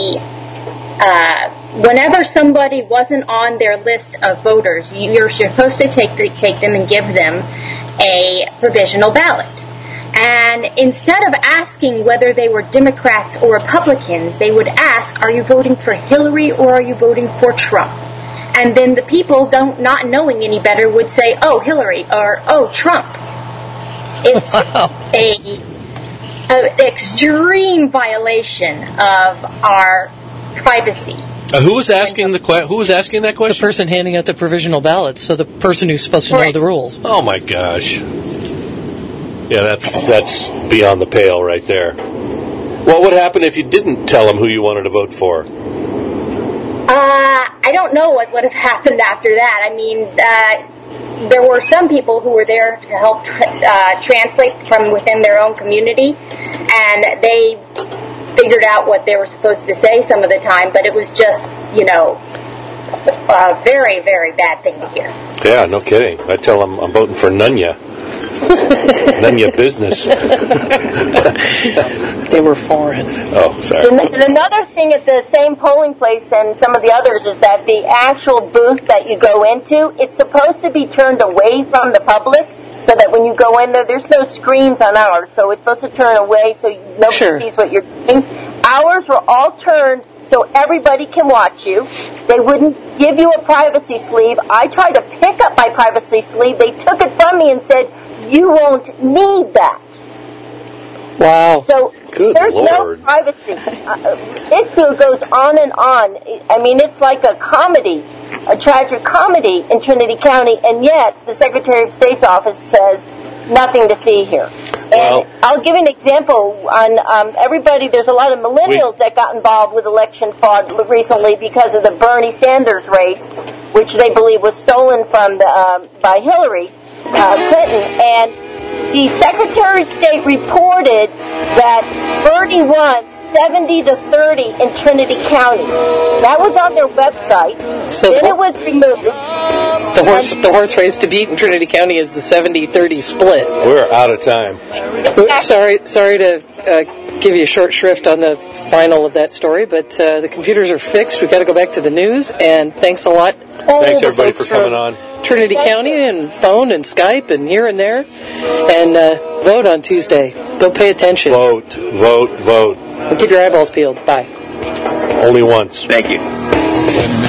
whenever somebody wasn't on their list of voters, you're supposed to take them and give them a provisional ballot. And instead of asking whether they were Democrats or Republicans, they would ask, are you voting for Hillary or are you voting for Trump? And then the people, not knowing any better, would say, oh, Hillary, or oh, Trump. It's an extreme violation of our privacy. Who was asking that question? The person handing out the provisional ballots, so the person who's supposed to know the rules. Oh my gosh. Yeah, that's beyond the pale right there. What would happen if you didn't tell them who you wanted to vote for? I don't know what would have happened after that. I mean, there were some people who were there to help translate from within their own community, and they figured out what they were supposed to say some of the time, but it was just, a very, very bad thing to hear. Yeah, no kidding. I tell them I'm voting for Nunya. Nunya business. They were foreign. Oh, sorry. And another thing at the same polling place and some of the others is that the actual booth that you go into, it's supposed to be turned away from the public so that when you go in there's no screens on ours, so it's supposed to turn away so nobody sees what you're doing. Ours were all turned so everybody can watch you. They wouldn't give you a privacy sleeve. I tried to pick up my privacy sleeve. They took it from me and said, you won't need that. Wow. So there's Lord. no privacy. It goes on and on. I mean, it's like a comedy, a tragic comedy in Trinity County, and yet the Secretary of State's office says nothing to see here. And I'll give you an example on everybody. There's a lot of millennials that got involved with election fraud recently because of the Bernie Sanders race, which they believe was stolen from by Hillary Clinton. And the Secretary of State reported that Bernie won 70-30 in Trinity County. That was on their website. So then it was removed. The horse race to beat in Trinity County is the 70-30 split. We're out of time. Sorry to give you a short shrift on the final of that story, but the computers are fixed. We've got to go back to the news, and thanks a lot. Thanks, everybody, for coming on. Trinity County and phone and Skype and here and there. And vote on Tuesday. Go pay attention. Vote. And keep your eyeballs peeled. Bye. Only once. Thank you.